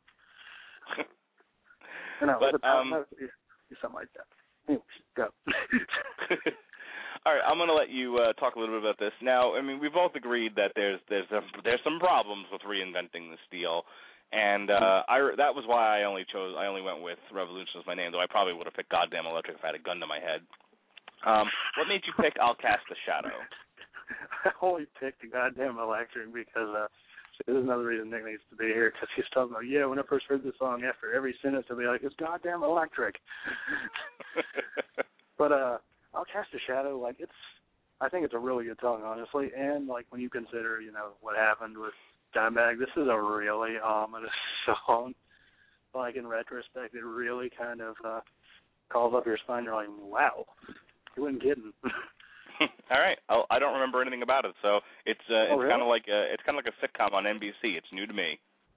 No, but, something like that. Anyways, go. All right, I'm going to let you talk a little bit about this. Now, I mean, we've both agreed that there's some problems with reinventing the steel, and that was why I only went with Revolution as my name, though I probably would have picked Goddamn Electric if I had a gun to my head. What made you pick I'll Cast a Shadow? I only picked Goddamn Electric because there's another reason Nick needs to be here, because he's talking about, when I first heard the song, after every sentence, he'll be like, it's Goddamn Electric. But I'll Cast a Shadow, I think it's a really good song, honestly, and, when you consider, what happened with Dimebag, this is a really ominous song. In retrospect, it really kind of calls up your spine. You're like, wow, you weren't kidding. All right, I don't remember anything about it, so it's really? kind of like a sitcom on NBC. It's new to me.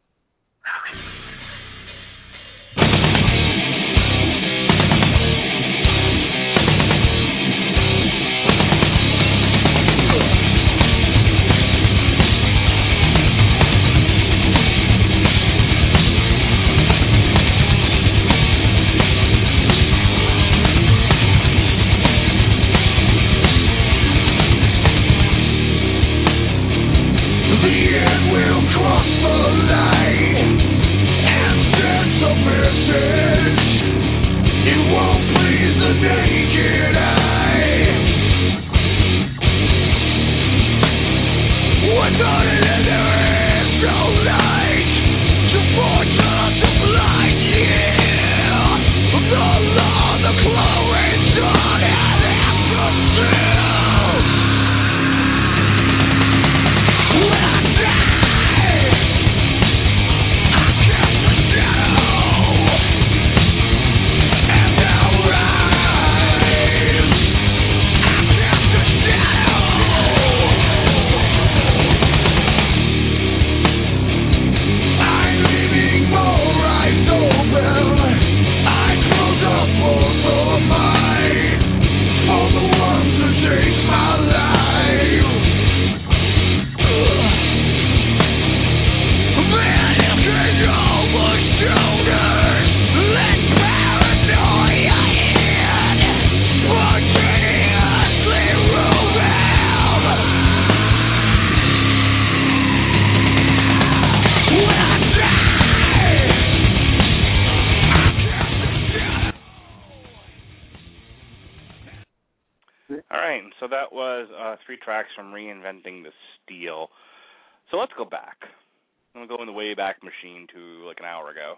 So that was 3 tracks from Reinventing the Steel. So let's go back. I'm going to go in the Wayback Machine to an hour ago.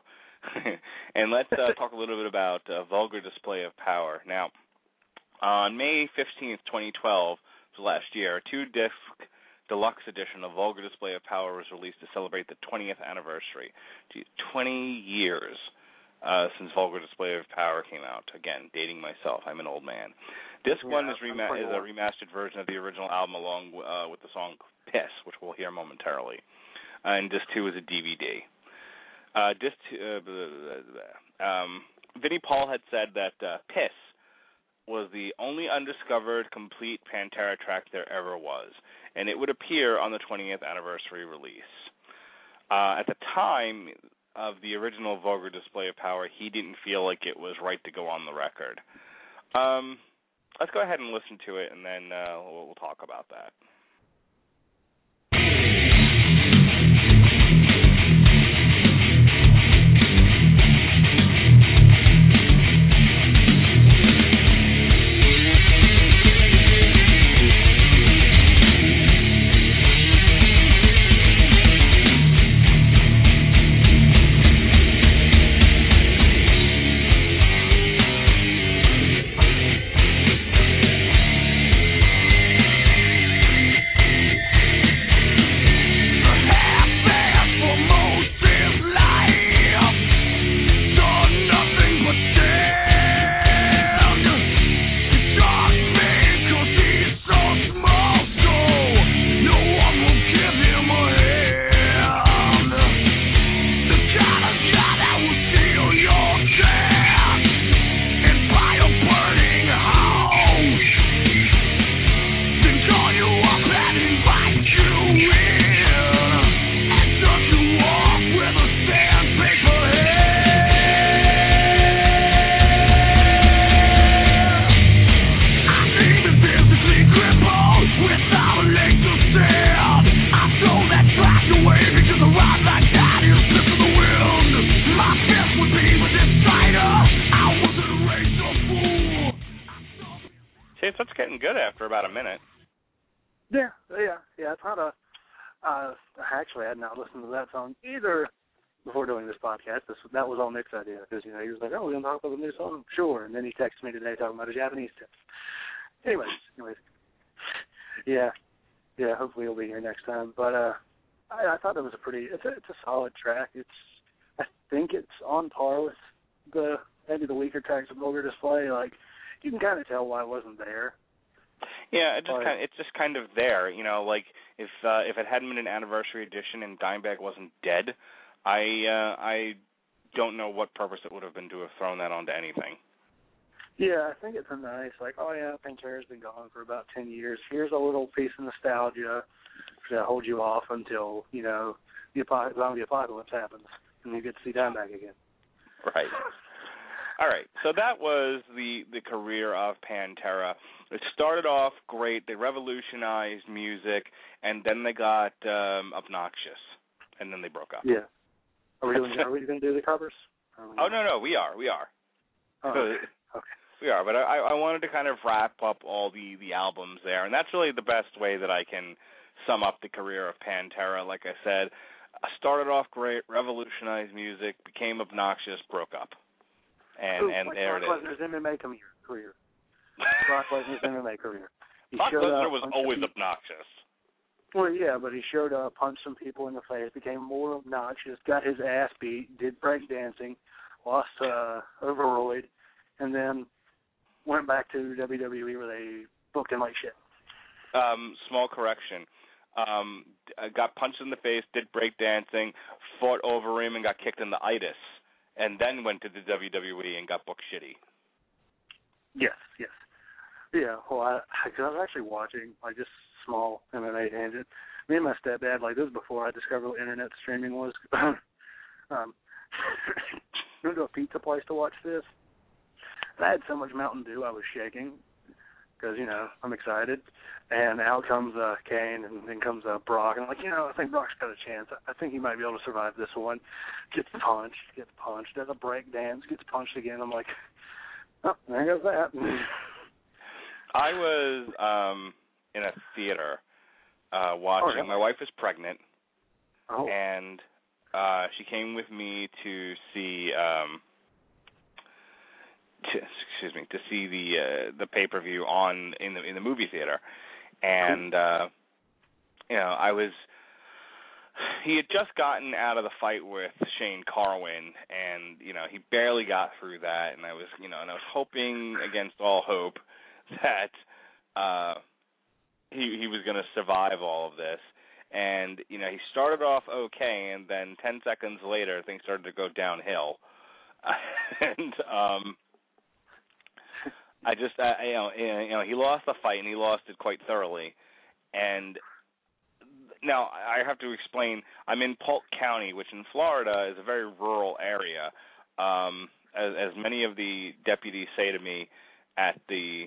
And let's talk a little bit about Vulgar Display of Power. Now, on May 15th, 2012, so last year, a 2-disc deluxe edition of Vulgar Display of Power was released to celebrate the 20th anniversary. 20 years since Vulgar Display of Power came out. Again, dating myself. I'm an old man. Disc 1 is a remastered version of the original album along with the song Piss, which we'll hear momentarily. And Disc 2 is a DVD. Disc 2, Vinnie Paul had said that Piss was the only undiscovered complete Pantera track there ever was, and it would appear on the 20th anniversary release. At the time of the original Vulgar Display of Power, he didn't feel like it was right to go on the record. Let's go ahead and listen to it, and then we'll talk about that. it starts getting good after about a minute. Yeah. It's not a. Actually, I had not listened to that song either before doing this podcast. That was all Nick's idea because he was like, "Oh, we're gonna talk about the new song, sure." And then he texted me today talking about a Japanese tip. Anyways, yeah. Hopefully he'll be here next time. But I thought it was it's a solid track. I think it's on par with maybe the weaker tracks of Vulgar Display. Like, you can kind of tell why it wasn't there. Yeah, it's just kind of there. Like if it hadn't been an anniversary edition and Dimebag wasn't dead, I don't know what purpose it would have been to have thrown that onto anything. Yeah, I think it's a nice, like, oh yeah, Pantera's been gone for about 10 years. Here's a little piece of nostalgia to hold you off until, the zombie apocalypse happens and you get to see Dimebag again. Right. All right, so that was the career of Pantera. It started off great. They revolutionized music, and then they got obnoxious, and then they broke up. Yeah. Are we going to do the covers? Oh, no, we are. Oh, okay. We are, but I wanted to kind of wrap up all the albums there, and that's really the best way that I can sum up the career of Pantera. Like I said, started off great, revolutionized music, became obnoxious, broke up. And there it is. Brock Lesnar's MMA career. Brock Lesnar's MMA career. Brock Lesnar was always obnoxious. Well, yeah, but he showed up, punched some people in the face, became more obnoxious, got his ass beat, did breakdancing, lost Overroyd, and then went back to WWE where they booked him like shit. Small correction. Got punched in the face, did breakdancing, fought over him, and got kicked in the itis. And then went to the WWE and got booked shitty. Yes. Yeah, well, I was actually watching, like, just small MMA tangent. Me and my stepdad, like, this was before I discovered what internet streaming was. Went to a pizza place to watch this. And I had so much Mountain Dew I was shaking because, I'm excited. And out comes Kane, and then comes Brock. And I'm like, I think Brock's got a chance. I think he might be able to survive this one. Gets punched, does a break dance, gets punched again. I'm like, oh, there goes that. I was in a theater watching. Oh, yeah. My wife is pregnant, and she came with me to see to see the pay-per-view in the movie theater. And he had just gotten out of the fight with Shane Carwin, and he barely got through that, and I was hoping against all hope that he was going to survive all of this. And he started off okay, and then 10 seconds later things started to go downhill. And he lost the fight, and he lost it quite thoroughly. And now I have to explain, I'm in Polk County, which in Florida is a very rural area. As many of the deputies say to me at the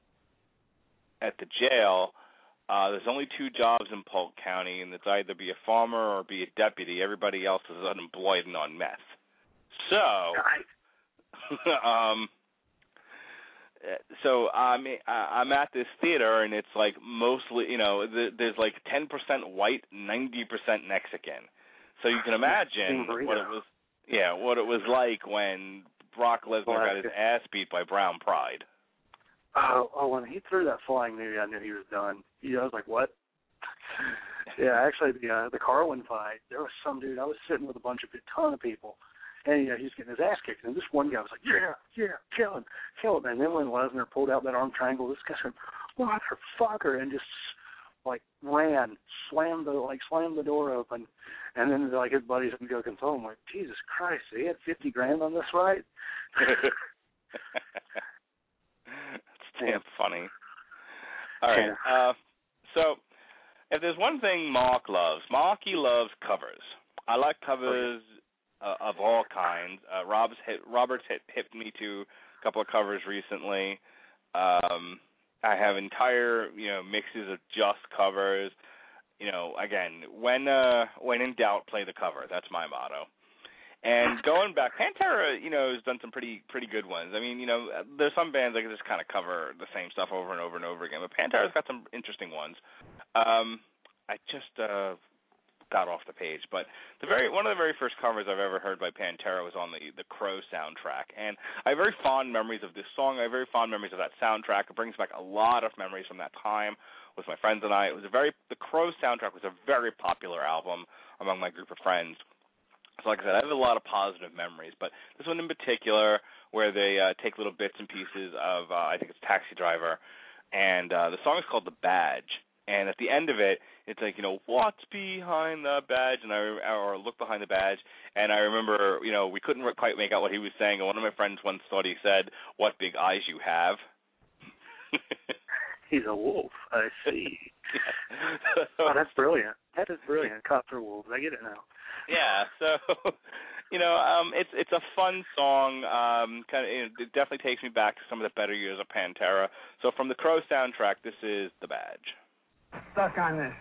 jail, there's only 2 jobs in Polk County, and it's either be a farmer or be a deputy. Everybody else is unemployed and on meth. So, So I'm at this theater, and it's like mostly, there's like 10% white, 90% Mexican. So you can imagine what it was like when Brock Lesnar got his ass beat by Brown Pride. Oh, when he threw that flying knee, I knew he was done. I was like, what? Yeah, actually, the Carwin fight, there was some dude. I was sitting with a ton of people. And he's getting his ass kicked, and this one guy was like, yeah, kill him. And then when Lesnar pulled out that arm triangle, this guy said, motherfucker, and just like ran, slammed the door open, and then like his buddies would go console him, like, Jesus Christ, he had $50,000 on this fight. It's damn funny. All right, so if there's one thing Mark loves, he loves covers. I like covers. Of all kinds. Robert's hit me to a couple of covers recently. I have entire mixes of just covers. Again, when in doubt, play the cover. That's my motto. And going back, Pantera, has done some pretty good ones. I mean, there's some bands that just kind of cover the same stuff over and over and over again, but Pantera's got some interesting ones. I just got off the page, but one of the very first covers I've ever heard by Pantera was on the Crow soundtrack, and I have very fond memories of this song. I have very fond memories of that soundtrack. It brings back a lot of memories from that time with my friends and I. The Crow soundtrack was a very popular album among my group of friends. So like I said, I have a lot of positive memories, but this one in particular, where they take little bits and pieces of, I think it's Taxi Driver, and the song is called The Badge. And at the end of it, it's like, what's behind the badge? And or look behind the badge. And I remember, we couldn't quite make out what he was saying. And one of my friends once thought he said, "What big eyes you have." He's a wolf. I see. Yeah. Oh, that's brilliant. That is brilliant. Caught for wolves. I get it now. Yeah. So, it's a fun song. It definitely takes me back to some of the better years of Pantera. So from the Crow soundtrack, this is The Badge. Stuck on this.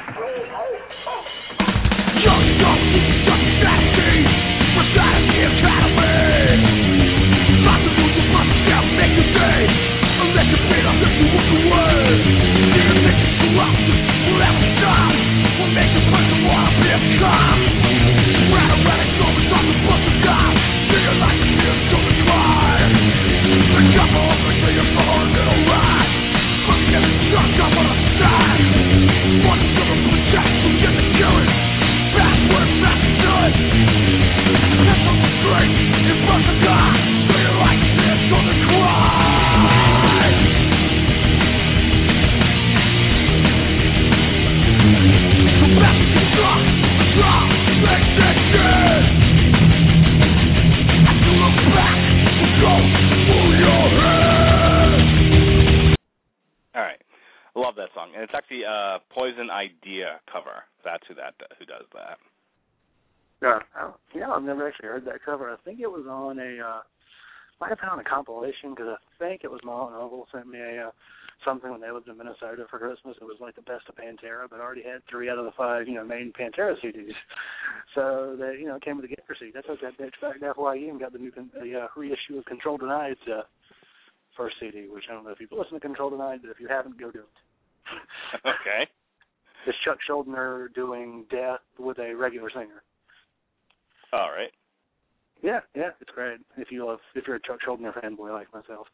Love that song, and it's actually a Poison Idea cover. That's who does that. Yeah, I've never actually heard that cover. I think it was on might have been on a compilation, because I think it was Mall and Oval sent me something when they lived in Minnesota for Christmas. It was like the best of Pantera, but I already had 3 out of the 5, main Pantera CDs. So they, it came with a gift receipt. I took that bitch back to FYE and got the new reissue of Control Denied's first CD, which I don't know if you've listened to Control Denied, but if you haven't, go do it. Okay. It's Chuck Schuldiner doing Death with a regular singer. All right. Yeah, it's great. If you're a Chuck Schuldiner fanboy like myself.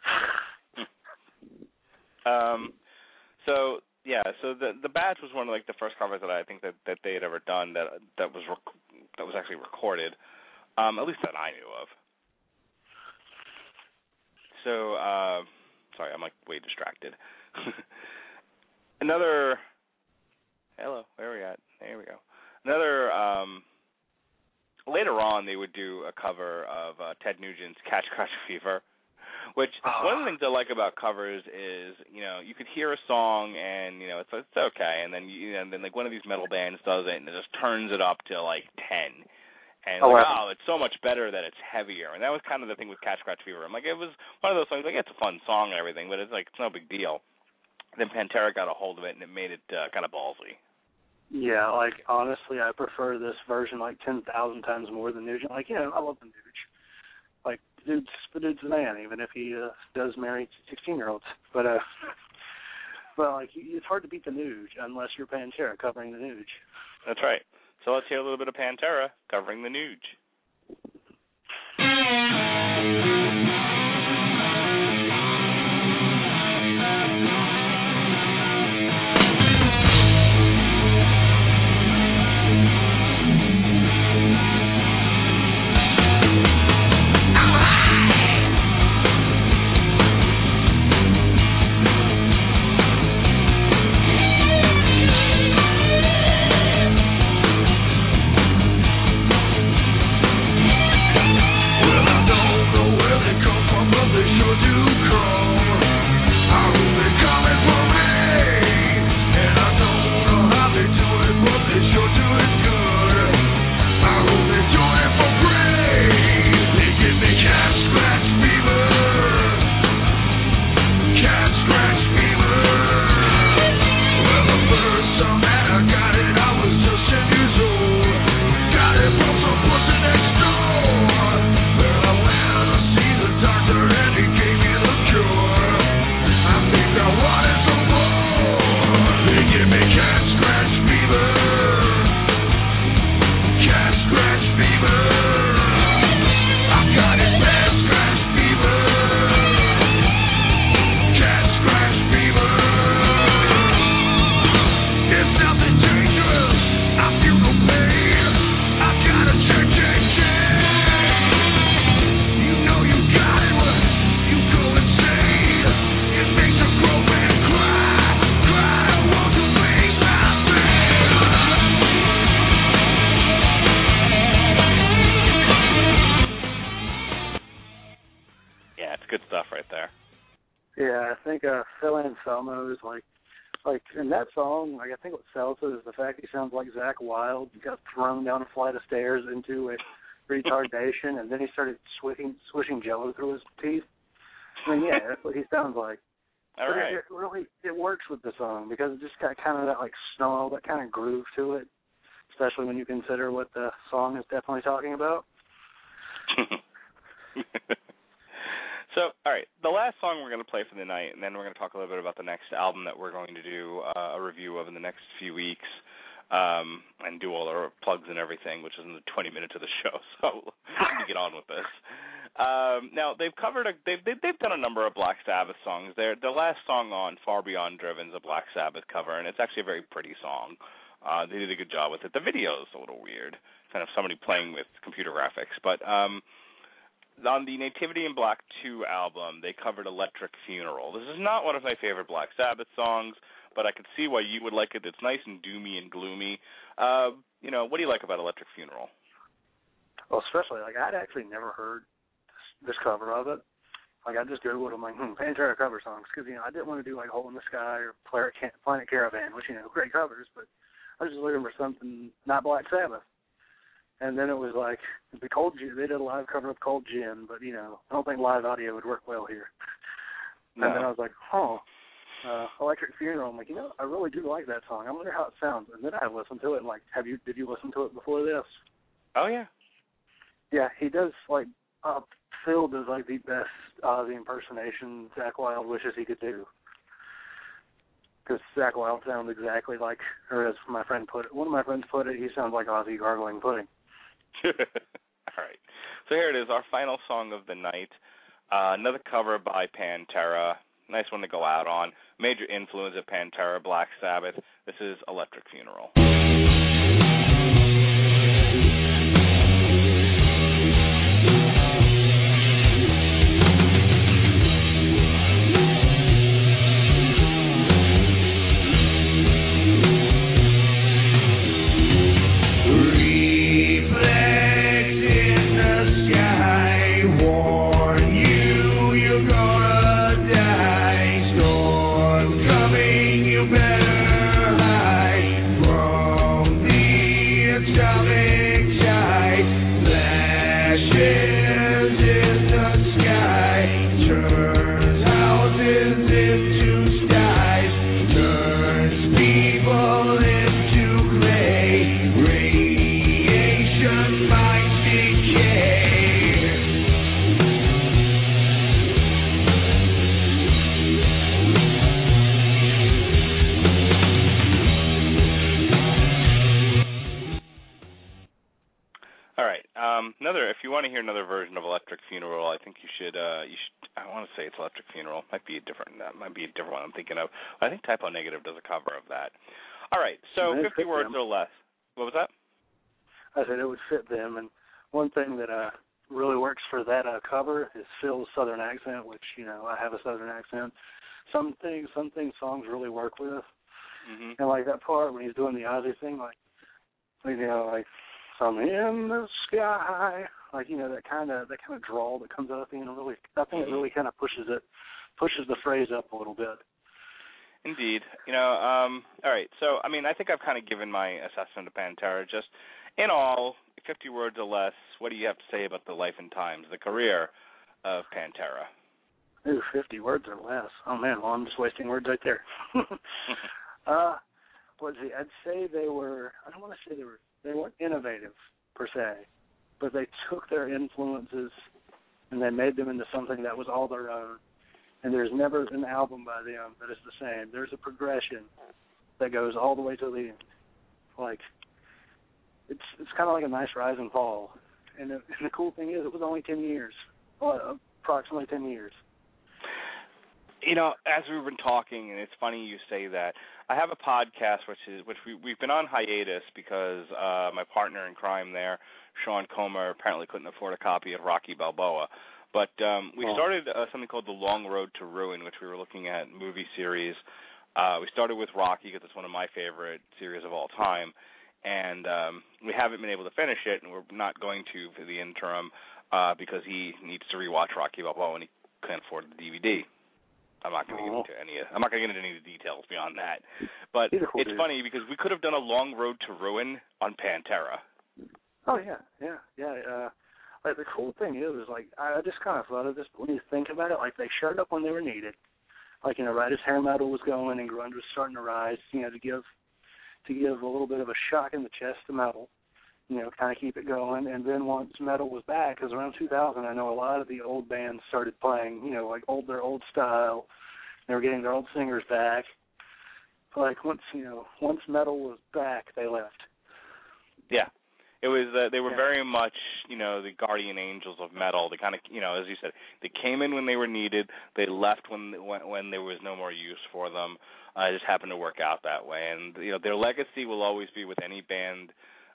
So the Badge was one of the first covers that I think that they had ever done that was actually recorded, at least that I knew of. So sorry, I'm way distracted. Hello, where are we at? There we go. Later on, they would do a cover of Ted Nugent's Catch Scratch Fever, which one of the things I like about covers is, you could hear a song and, it's okay, and then one of these metal bands does it and it just turns it up to 10. And it's so much better that it's heavier. And that was kind of the thing with Catch Scratch Fever. It was one of those songs, it's a fun song and everything, but it's no big deal. Then Pantera got a hold of it and it made it kind of ballsy. Yeah, honestly, I prefer this version 10,000 times more than Nugent. I love the Nuge. The dude's the man, even if he does marry 16-year-olds. But it's hard to beat the Nuge unless you're Pantera covering the Nuge. That's right. So let's hear a little bit of Pantera covering the Nuge. Well, I don't know where Yeah, I think Phil Anselmo is like in that song, like I think what sells it is the fact he sounds like Zakk Wylde. He got thrown down a flight of stairs into a retardation, and then he started swishing Jello through his teeth. I mean, yeah, that's what he sounds like. All right. It works with the song because it just got kind of that like snarl, that kind of groove to it, especially when you consider what the song is definitely talking about. So, all right, the last song we're going to play for the night, and then we're going to talk a little bit about the next album that we're going to do a review of in the next few weeks, and do all our plugs and everything, which is in the 20 minutes of the show. So let me get on with this. Now they've done a number of Black Sabbath songs. The last song on Far Beyond Driven is a Black Sabbath cover, and it's actually a very pretty song. They did a good job with it. The video is a little weird, kind of somebody playing with computer graphics, but. On the Nativity in Black 2 album, they covered Electric Funeral. This is not one of my favorite Black Sabbath songs, but I could see why you would like it. It's nice and doomy and gloomy. What do you like about Electric Funeral? Well, especially, like, I'd actually never heard this cover of it. Like, I just Googled them, like, Pantera cover songs, because, I didn't want to do, like, Hole in the Sky or Planet Caravan, which, great covers, but I was just looking for something not Black Sabbath. And then it was like the Cold Gin. They did a live cover of Cold Gin, but I don't think live audio would work well here. No. And then I was like, Electric Funeral. I'm like, I really do like that song. I wonder how it sounds. And then I listened to it. And like, did you listen to it before this? Oh yeah. Yeah, he does like Phil does like the best Ozzy impersonation Zakk Wylde wishes he could do. Because Zakk Wylde sounds exactly like, or as my friend put it, one of my friends put it, he sounds like Ozzy gargling pudding. All right. So here it is, our final song of the night. Another cover by Pantera. Nice one to go out on. Major influence of Pantera, Black Sabbath. This is Electric Funeral. If you want to hear another version of Electric Funeral, I think you should. I want to say it's Electric Funeral. That might be a different one I'm thinking of. I think Typo Negative does a cover of that. All right, so 50 words or less. What was that? I said it would fit them, and one thing that really works for that cover is Phil's Southern accent, which I have a Southern accent. Some things songs really work with, and like that part when he's doing the Ozzy thing, like "Some in the sky," like that kind of drawl that comes out at the end. Really, I think it really kind of pushes the phrase up a little bit. Indeed, all right. So, I think I've kind of given my assessment of Pantera. Just in all, 50 words or less. What do you have to say about the life and times, the career of Pantera? Ooh, 50 words or less. Oh man, well I'm just wasting words right there. I'd say they were. I don't want to say they weren't innovative per se, but they took their influences and they made them into something that was all their own. And there's never an album by them that is the same. There's a progression that goes all the way to the end. Like it's kind of like a nice rise and fall. And the cool thing is, it was only 10 years, approximately 10 years. As we've been talking, and it's funny you say that, I have a podcast which we've been on hiatus because my partner in crime there, Sean Comer, apparently couldn't afford a copy of Rocky Balboa. But we started something called The Long Road to Ruin, which we were looking at movie series. We started with Rocky because it's one of my favorite series of all time, and we haven't been able to finish it, and we're not going to for the interim because he needs to rewatch Rocky Balboa and he can't afford the DVD. I'm not going to get into I'm not going to get into any of the details beyond that. But Cool, it's funny because we could have done a Long Road to Ruin on Pantera. Oh yeah. Like the cool thing is like I just kind of thought of this, but when you think about it, like they showed up when they were needed. Like, right as hair metal was going and grunge was starting to rise, to give a little bit of a shock in the chest to metal, kind of keep it going. And then once metal was back, because around 2000, I know a lot of the old bands started playing, like their old style. They were getting their old singers back. Like once metal was back, they left. Yeah. It was they were very much, the guardian angels of metal. They kind of, as you said, they came in when they were needed. They left when there was no more use for them. It just happened to work out that way. And their legacy will always be with any band,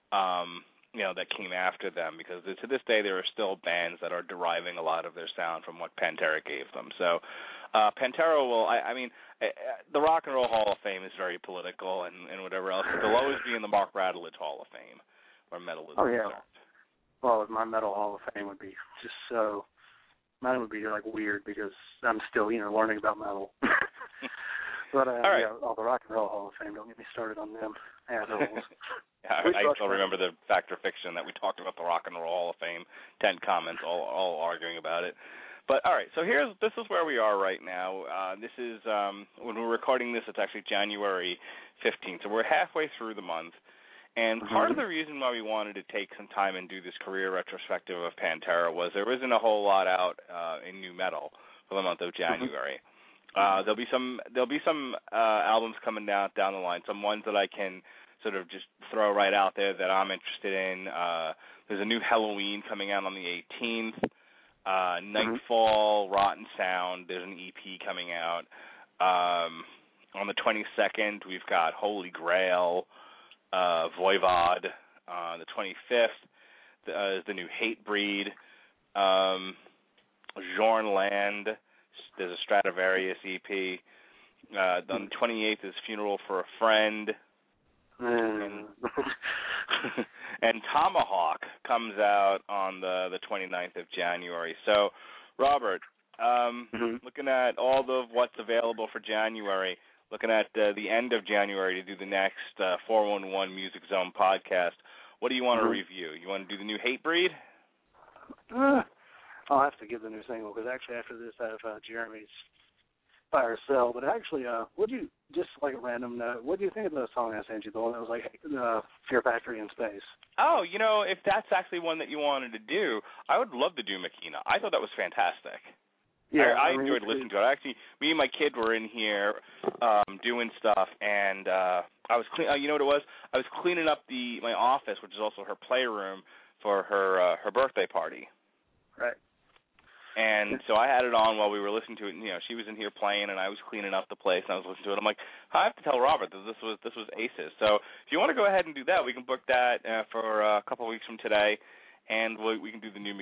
that came after them, because to this day there are still bands that are deriving a lot of their sound from what Pantera gave them. So Pantera will, the Rock and Roll Hall of Fame is very political and whatever else, but they'll always be in the Mark Radulich Hall of Fame, where metal is concerned. Well, my Metal Hall of Fame would be just so, mine would be like weird because I'm still, learning about metal. But all right. the Rock and Roll Hall of Fame, don't get me started on them assholes. I still remember the Fact or Fiction that we talked about the Rock and Roll Hall of Fame, 10 comments, all arguing about it. But all right, so this is where we are right now. This is when we're recording this, it's actually January 15th, so we're halfway through the month. And part of the reason why we wanted to take some time and do this career retrospective of Pantera was there isn't a whole lot out in new metal for the month of January. There'll be some albums coming down the line, some ones that I can sort of just throw right out there that I'm interested in. There's a new Halloween coming out on the 18th. Nightfall, Rotten Sound. There's an EP coming out. On the 22nd, we've got Holy Grail. Voivod. The 25th is the new Hatebreed. Jornland. There's a Stradivarius EP. On the 28th is Funeral for a Friend. And Tomahawk comes out on the 29th of January. So, Robert, looking at all of what's available for January, looking at the end of January to do the next 411 Music Zone podcast, what do you want to review? You want to do the new Hatebreed? I'll have to give the new single, because actually after this I have Jeremy's Fire Cell. But actually, just like a random note, what do you think of the song I sent you, the one that was like Fear Factory in Space? Oh, if that's actually one that you wanted to do, I would love to do Makina. I thought that was fantastic. Yeah, I enjoyed listening to it. Actually, me and my kid were in here doing stuff, and I was you know what it was? I was cleaning up my office, which is also her playroom, for her birthday party. Right. And so I had it on while we were listening to it. And, she was in here playing, and I was cleaning up the place, and I was listening to it. I'm like, I have to tell Robert that this was Aces. So if you want to go ahead and do that, we can book that for a couple of weeks from today, and we can do the new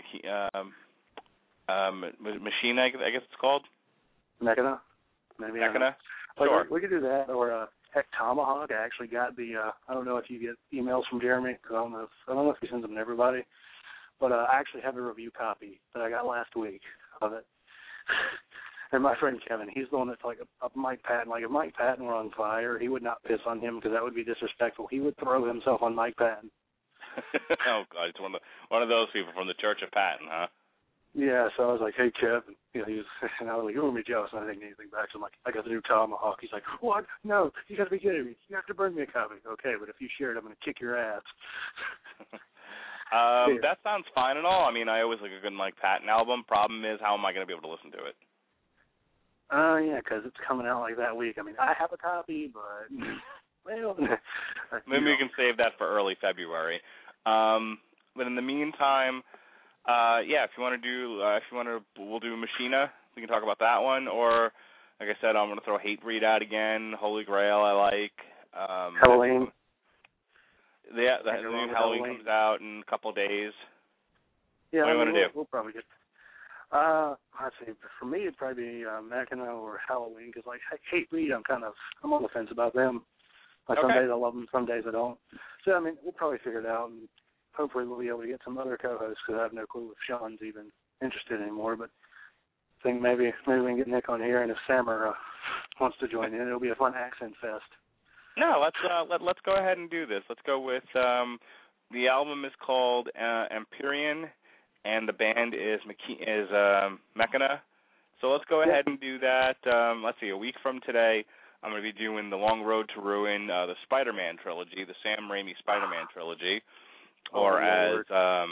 Machina, I guess it's called. Mechana? Maybe. Mechana? Sure. We could do that, or heck, Tomahawk. I actually got I don't know if you get emails from Jeremy, because I don't know if he sends them to everybody, but I actually have a review copy that I got last week of it. And my friend Kevin, he's the one that's like a Mike Patton. Like, if Mike Patton were on fire, he would not piss on him, because that would be disrespectful. He would throw himself on Mike Patton. Oh, God, it's one of those people from the Church of Patton, huh? Yeah, so I was like, hey, Kev. And, he was, and I was like, you won't be jealous. And I didn't get anything back. So I'm like, I got the new Tomahawk. He's like, what? No, you got to be kidding me. You have to bring me a copy. Okay, but if you share it, I'm going to kick your ass. That sounds fine and all. I mean, I always like a good Mike Patton album. Problem is, how am I going to be able to listen to it? Yeah, because it's coming out like that week. I mean, I have a copy, but well, maybe we can save that for early February. But in the meantime, if you want to, we'll do Machina. We can talk about that one. Or, like I said, I'm going to throw Hatebreed out again. Holy Grail, I like. Halloween. Yeah, the new Halloween comes out in a couple of days. Yeah, what do you want to do? We'll probably get. Let's see. For me, it'd probably be Mechana or Halloween, because like Hatebreed, I'm on the fence about them. Like, some days I love them, some days I don't. So I mean, we'll probably figure it out, and hopefully we'll be able to get some other co-hosts, because I have no clue if Sean's even interested anymore. But think maybe we can get Nick on here, and if Sammer wants to join in, it'll be a fun accent fest. No, let's go ahead and do this. Let's go with the album is called Empyrean, and the band is Mechana. So let's go ahead and do that. Let's see, a week from today, I'm going to be doing The Long Road to Ruin, the Spider-Man trilogy, the Sam Raimi Spider-Man trilogy, or as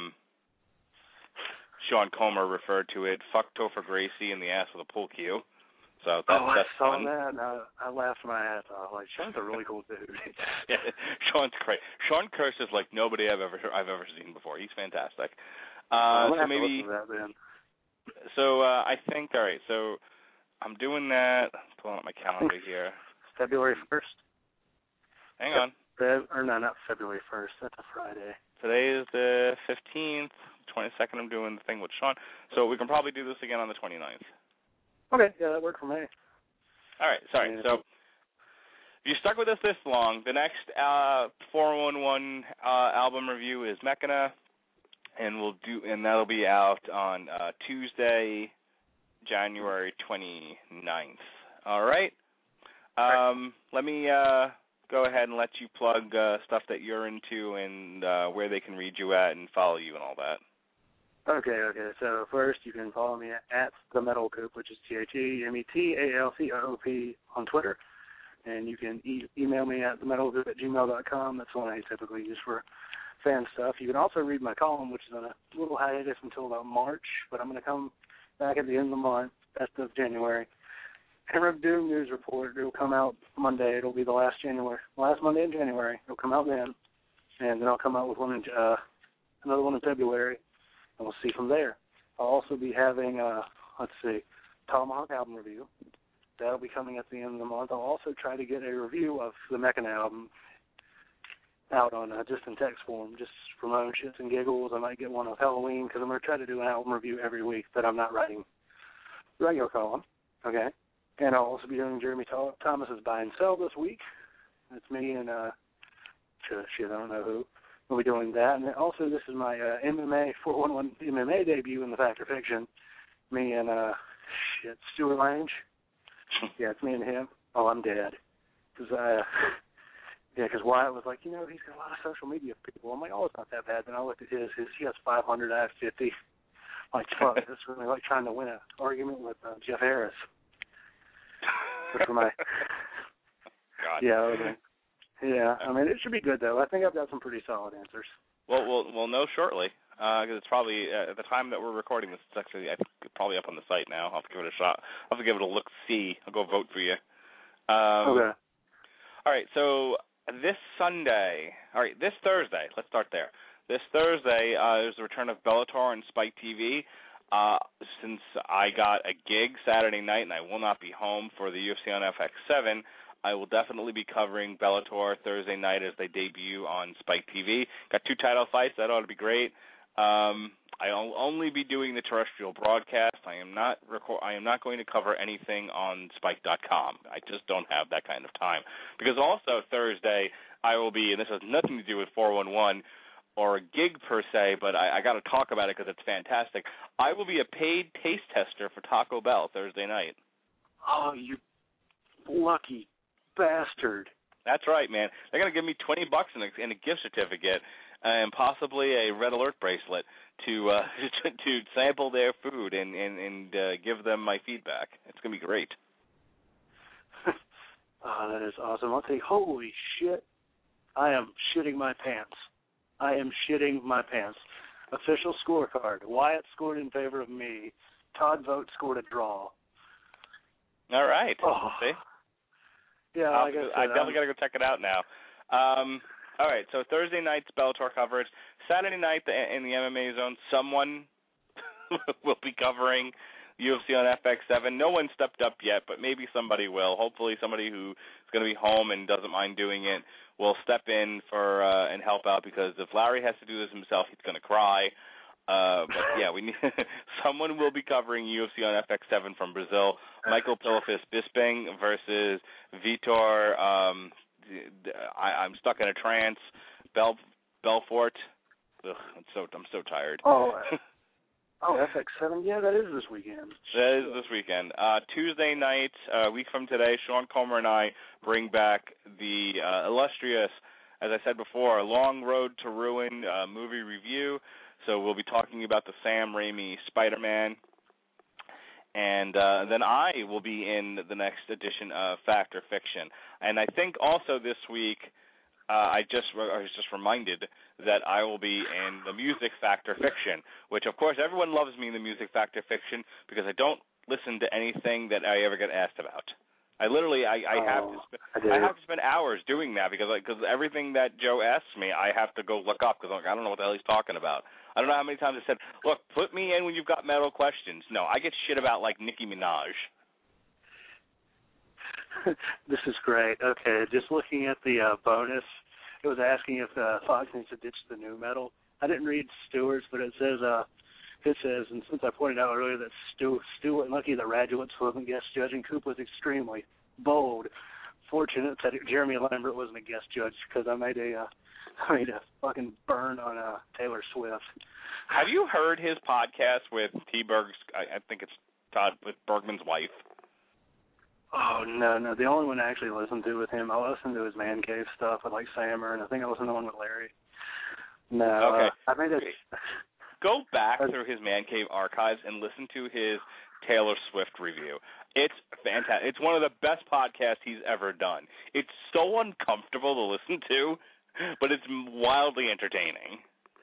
Sean Comer referred to it, Fuck Topher Gracie in the Ass with a Pool Cue. So that's I saw fun. that, and I laughed my ass off. Like, Sean's a really cool dude. Yeah, Sean's great. Sean curses like nobody I've ever seen before. He's fantastic. So maybe. That, then. So I think, all right. So I'm doing that. Pulling up my calendar here. February 1st. Hang on. Or no, not February 1st. That's a Friday. Today is the 15th. 22nd, I'm doing the thing with Sean. So we can probably do this again on the 29th. Okay, yeah, that worked for me. All right, sorry. So if you stuck with us this long, the next 411 album review is Mechana, and that'll be out on Tuesday, January 29th. All right. Let me go ahead and let you plug stuff that you're into and where they can read you at and follow you and all that. Okay. So first, you can follow me at The Metal Coop, which is TheMetalCoop on Twitter. And you can email me at themetalcoop@gmail.com. That's the one I typically use for fan stuff. You can also read my column, which is on a little hiatus until about March, but I'm going to come back at the end of the month, best of January. Hammer of Doom News Report. It'll come out Monday. It'll be the last Monday in January. It'll come out then, and then I'll come out with another one in February, and we'll see from there. I'll also be having, Tomahawk album review. That'll be coming at the end of the month. I'll also try to get a review of the Mechana album out on just in text form, just for my own shits and giggles. I might get one of Halloween, because I'm going to try to do an album review every week that I'm not writing regular column. Okay? And I'll also be doing Jeremy Thomas's Buy and Sell this week. That's me and, I don't know who. We'll be doing that. And also, this is my MMA 411 MMA debut in the Fact or Fiction. Me and, Stuart Lange. Yeah, it's me and him. Oh, I'm dead. Because Wyatt was like, he's got a lot of social media people. I'm like, it's not that bad. Then I looked at his he has 500, I have 50. Like, fuck, this is really like trying to win an argument with Jeff Harris. For my God. Yeah, I mean, it should be good, though. I think I've got some pretty solid answers. Well, we'll know shortly, because it's probably, at the time that we're recording this, it's actually, I think, probably up on the site now. I'll have to give it a shot. I'll have to give it a look-see. I'll go vote for you. Okay. All right, so this Thursday, let's start there. This Thursday is the return of Bellator on Spike TV. Since I got a gig Saturday night and I will not be home for the UFC on FX7, I will definitely be covering Bellator Thursday night as they debut on Spike TV. Got 2 title fights. That ought to be great. I'll only be doing the terrestrial broadcast. I am not going to cover anything on Spike.com. I just don't have that kind of time. Because also Thursday I will be, and this has nothing to do with 411 or a gig per se, but I got to talk about it because it's fantastic. I will be a paid taste tester for Taco Bell Thursday night. Oh, you lucky bastard. That's right, man. They're going to give me $20 in a gift certificate and possibly a Red Alert bracelet to sample their food and give them my feedback. It's going to be great. Oh, that is awesome. I'll say, holy shit, I am shitting my pants. Official scorecard. Wyatt scored in favor of me. Todd Vogt scored a draw. All right. Oh. See? Yeah, I definitely got to go check it out now. All right, so Thursday night's Bellator coverage. Saturday night in the MMA zone, someone will be covering UFC on FX7. No one stepped up yet, but maybe somebody will. Hopefully somebody who is going to be home and doesn't mind doing it will step in for and help out, because if Larry has to do this himself, he's going to cry. But yeah, we need someone will be covering UFC on FX7 from Brazil. Michael Pilafis Bisping versus Vitor. I'm stuck in a trance. Belfort. Ugh, I'm so tired. Oh, Oh, FX7, yeah, that is this weekend. That is this weekend. Tuesday night, a week from today, Sean Comer and I bring back the illustrious, as I said before, Long Road to Ruin movie review. So we'll be talking about the Sam Raimi Spider-Man. And then I will be in the next edition of Fact or Fiction. And I think also this week, I was just reminded that I will be in the Music Fact or Fiction, which, of course, everyone loves me in the Music Fact or Fiction because I don't listen to anything that I ever get asked about. I have to spend hours doing that because everything that Joe asks me, I have to go look up because I don't know what the hell he's talking about. I don't know how many times I said, look, put me in when you've got metal questions. No, I get shit about, like, Nicki Minaj. This is great. Okay, just looking at the bonus, it was asking if Fox needs to ditch the new metal. I didn't read Stewart's, but it says, and since I pointed out earlier that Stewart Lucky, the Radulets, wasn't guest judge, and Coop was extremely bold. Fortunate that Jeremy Lambert wasn't a guest judge because I made a fucking burn on Taylor Swift. Have you heard his podcast with T. Berg's? I think it's Todd with Bergman's wife. Oh, no. The only one I actually listened to with him, I listened to his Man Cave stuff with, like, Sammer, and I think I listened to one with Larry. No. Okay. I made it. Go back through his Man Cave archives and listen to his Taylor Swift review. It's fantastic. It's one of the best podcasts he's ever done. It's so uncomfortable to listen to, but it's wildly entertaining.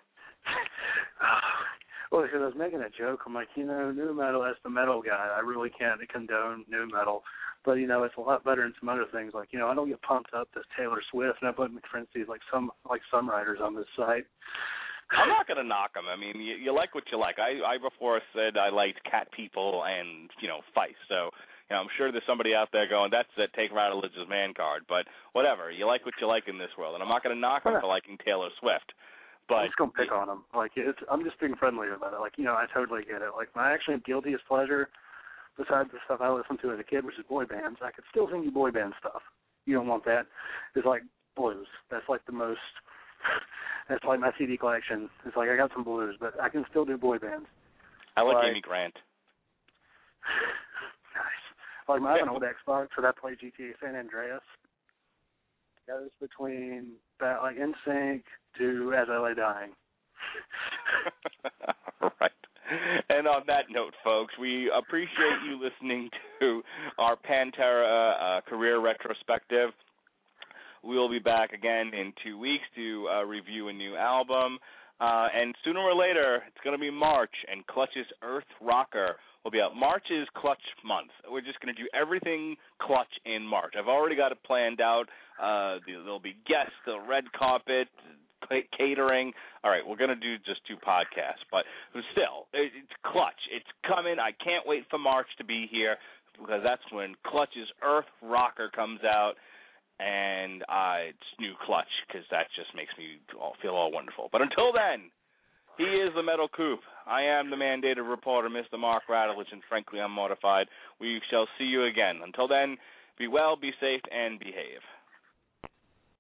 Well, because I was making a joke. I'm like, new metal, as the metal guy, I really can't condone new metal. But, it's a lot better in some other things. Like, I don't get pumped up to Taylor Swift, and I put McFrinsey's like some writers on this site. I'm not going to knock them. I mean, you like what you like. I before said I liked Cat People and, Feist. So, I'm sure there's somebody out there going, that's the Take Radelich's man card. But whatever, you like what you like in this world. And I'm not going to knock them for liking Taylor Swift. But I'm just going to pick on them. Like, I'm just being friendly about it. Like, I totally get it. Like, my actually guiltiest pleasure, besides the stuff I listened to as a kid, which is boy bands, I could still sing you boy band stuff. You don't want that. It's like blues. That's like the most, that's like my CD collection. It's like I got some blues, but I can still do boy bands. I like Amy Grant. Nice. Like, I have an old Xbox, so that played GTA San Andreas. Goes between, like, NSYNC to As I Lay Dying. Right. And on that note, folks, we appreciate you listening to our Pantera career retrospective. We will be back again in 2 weeks to review a new album. And sooner or later, it's going to be March, and Clutch's Earth Rocker will be out. March is Clutch month. We're just going to do everything Clutch in March. I've already got it planned out. There'll be guests, the red carpet, catering. All right, we're going to do just 2 podcasts. But still, it's Clutch. It's coming. I can't wait for March to be here because that's when Clutch's Earth Rocker comes out. And it's new Clutch because that just makes me feel all wonderful. But until then, he is the Metal Coop. I am the mandated reporter, Mr. Mark Radulich, and frankly, I'm mortified. We shall see you again. Until then, be well, be safe, and behave.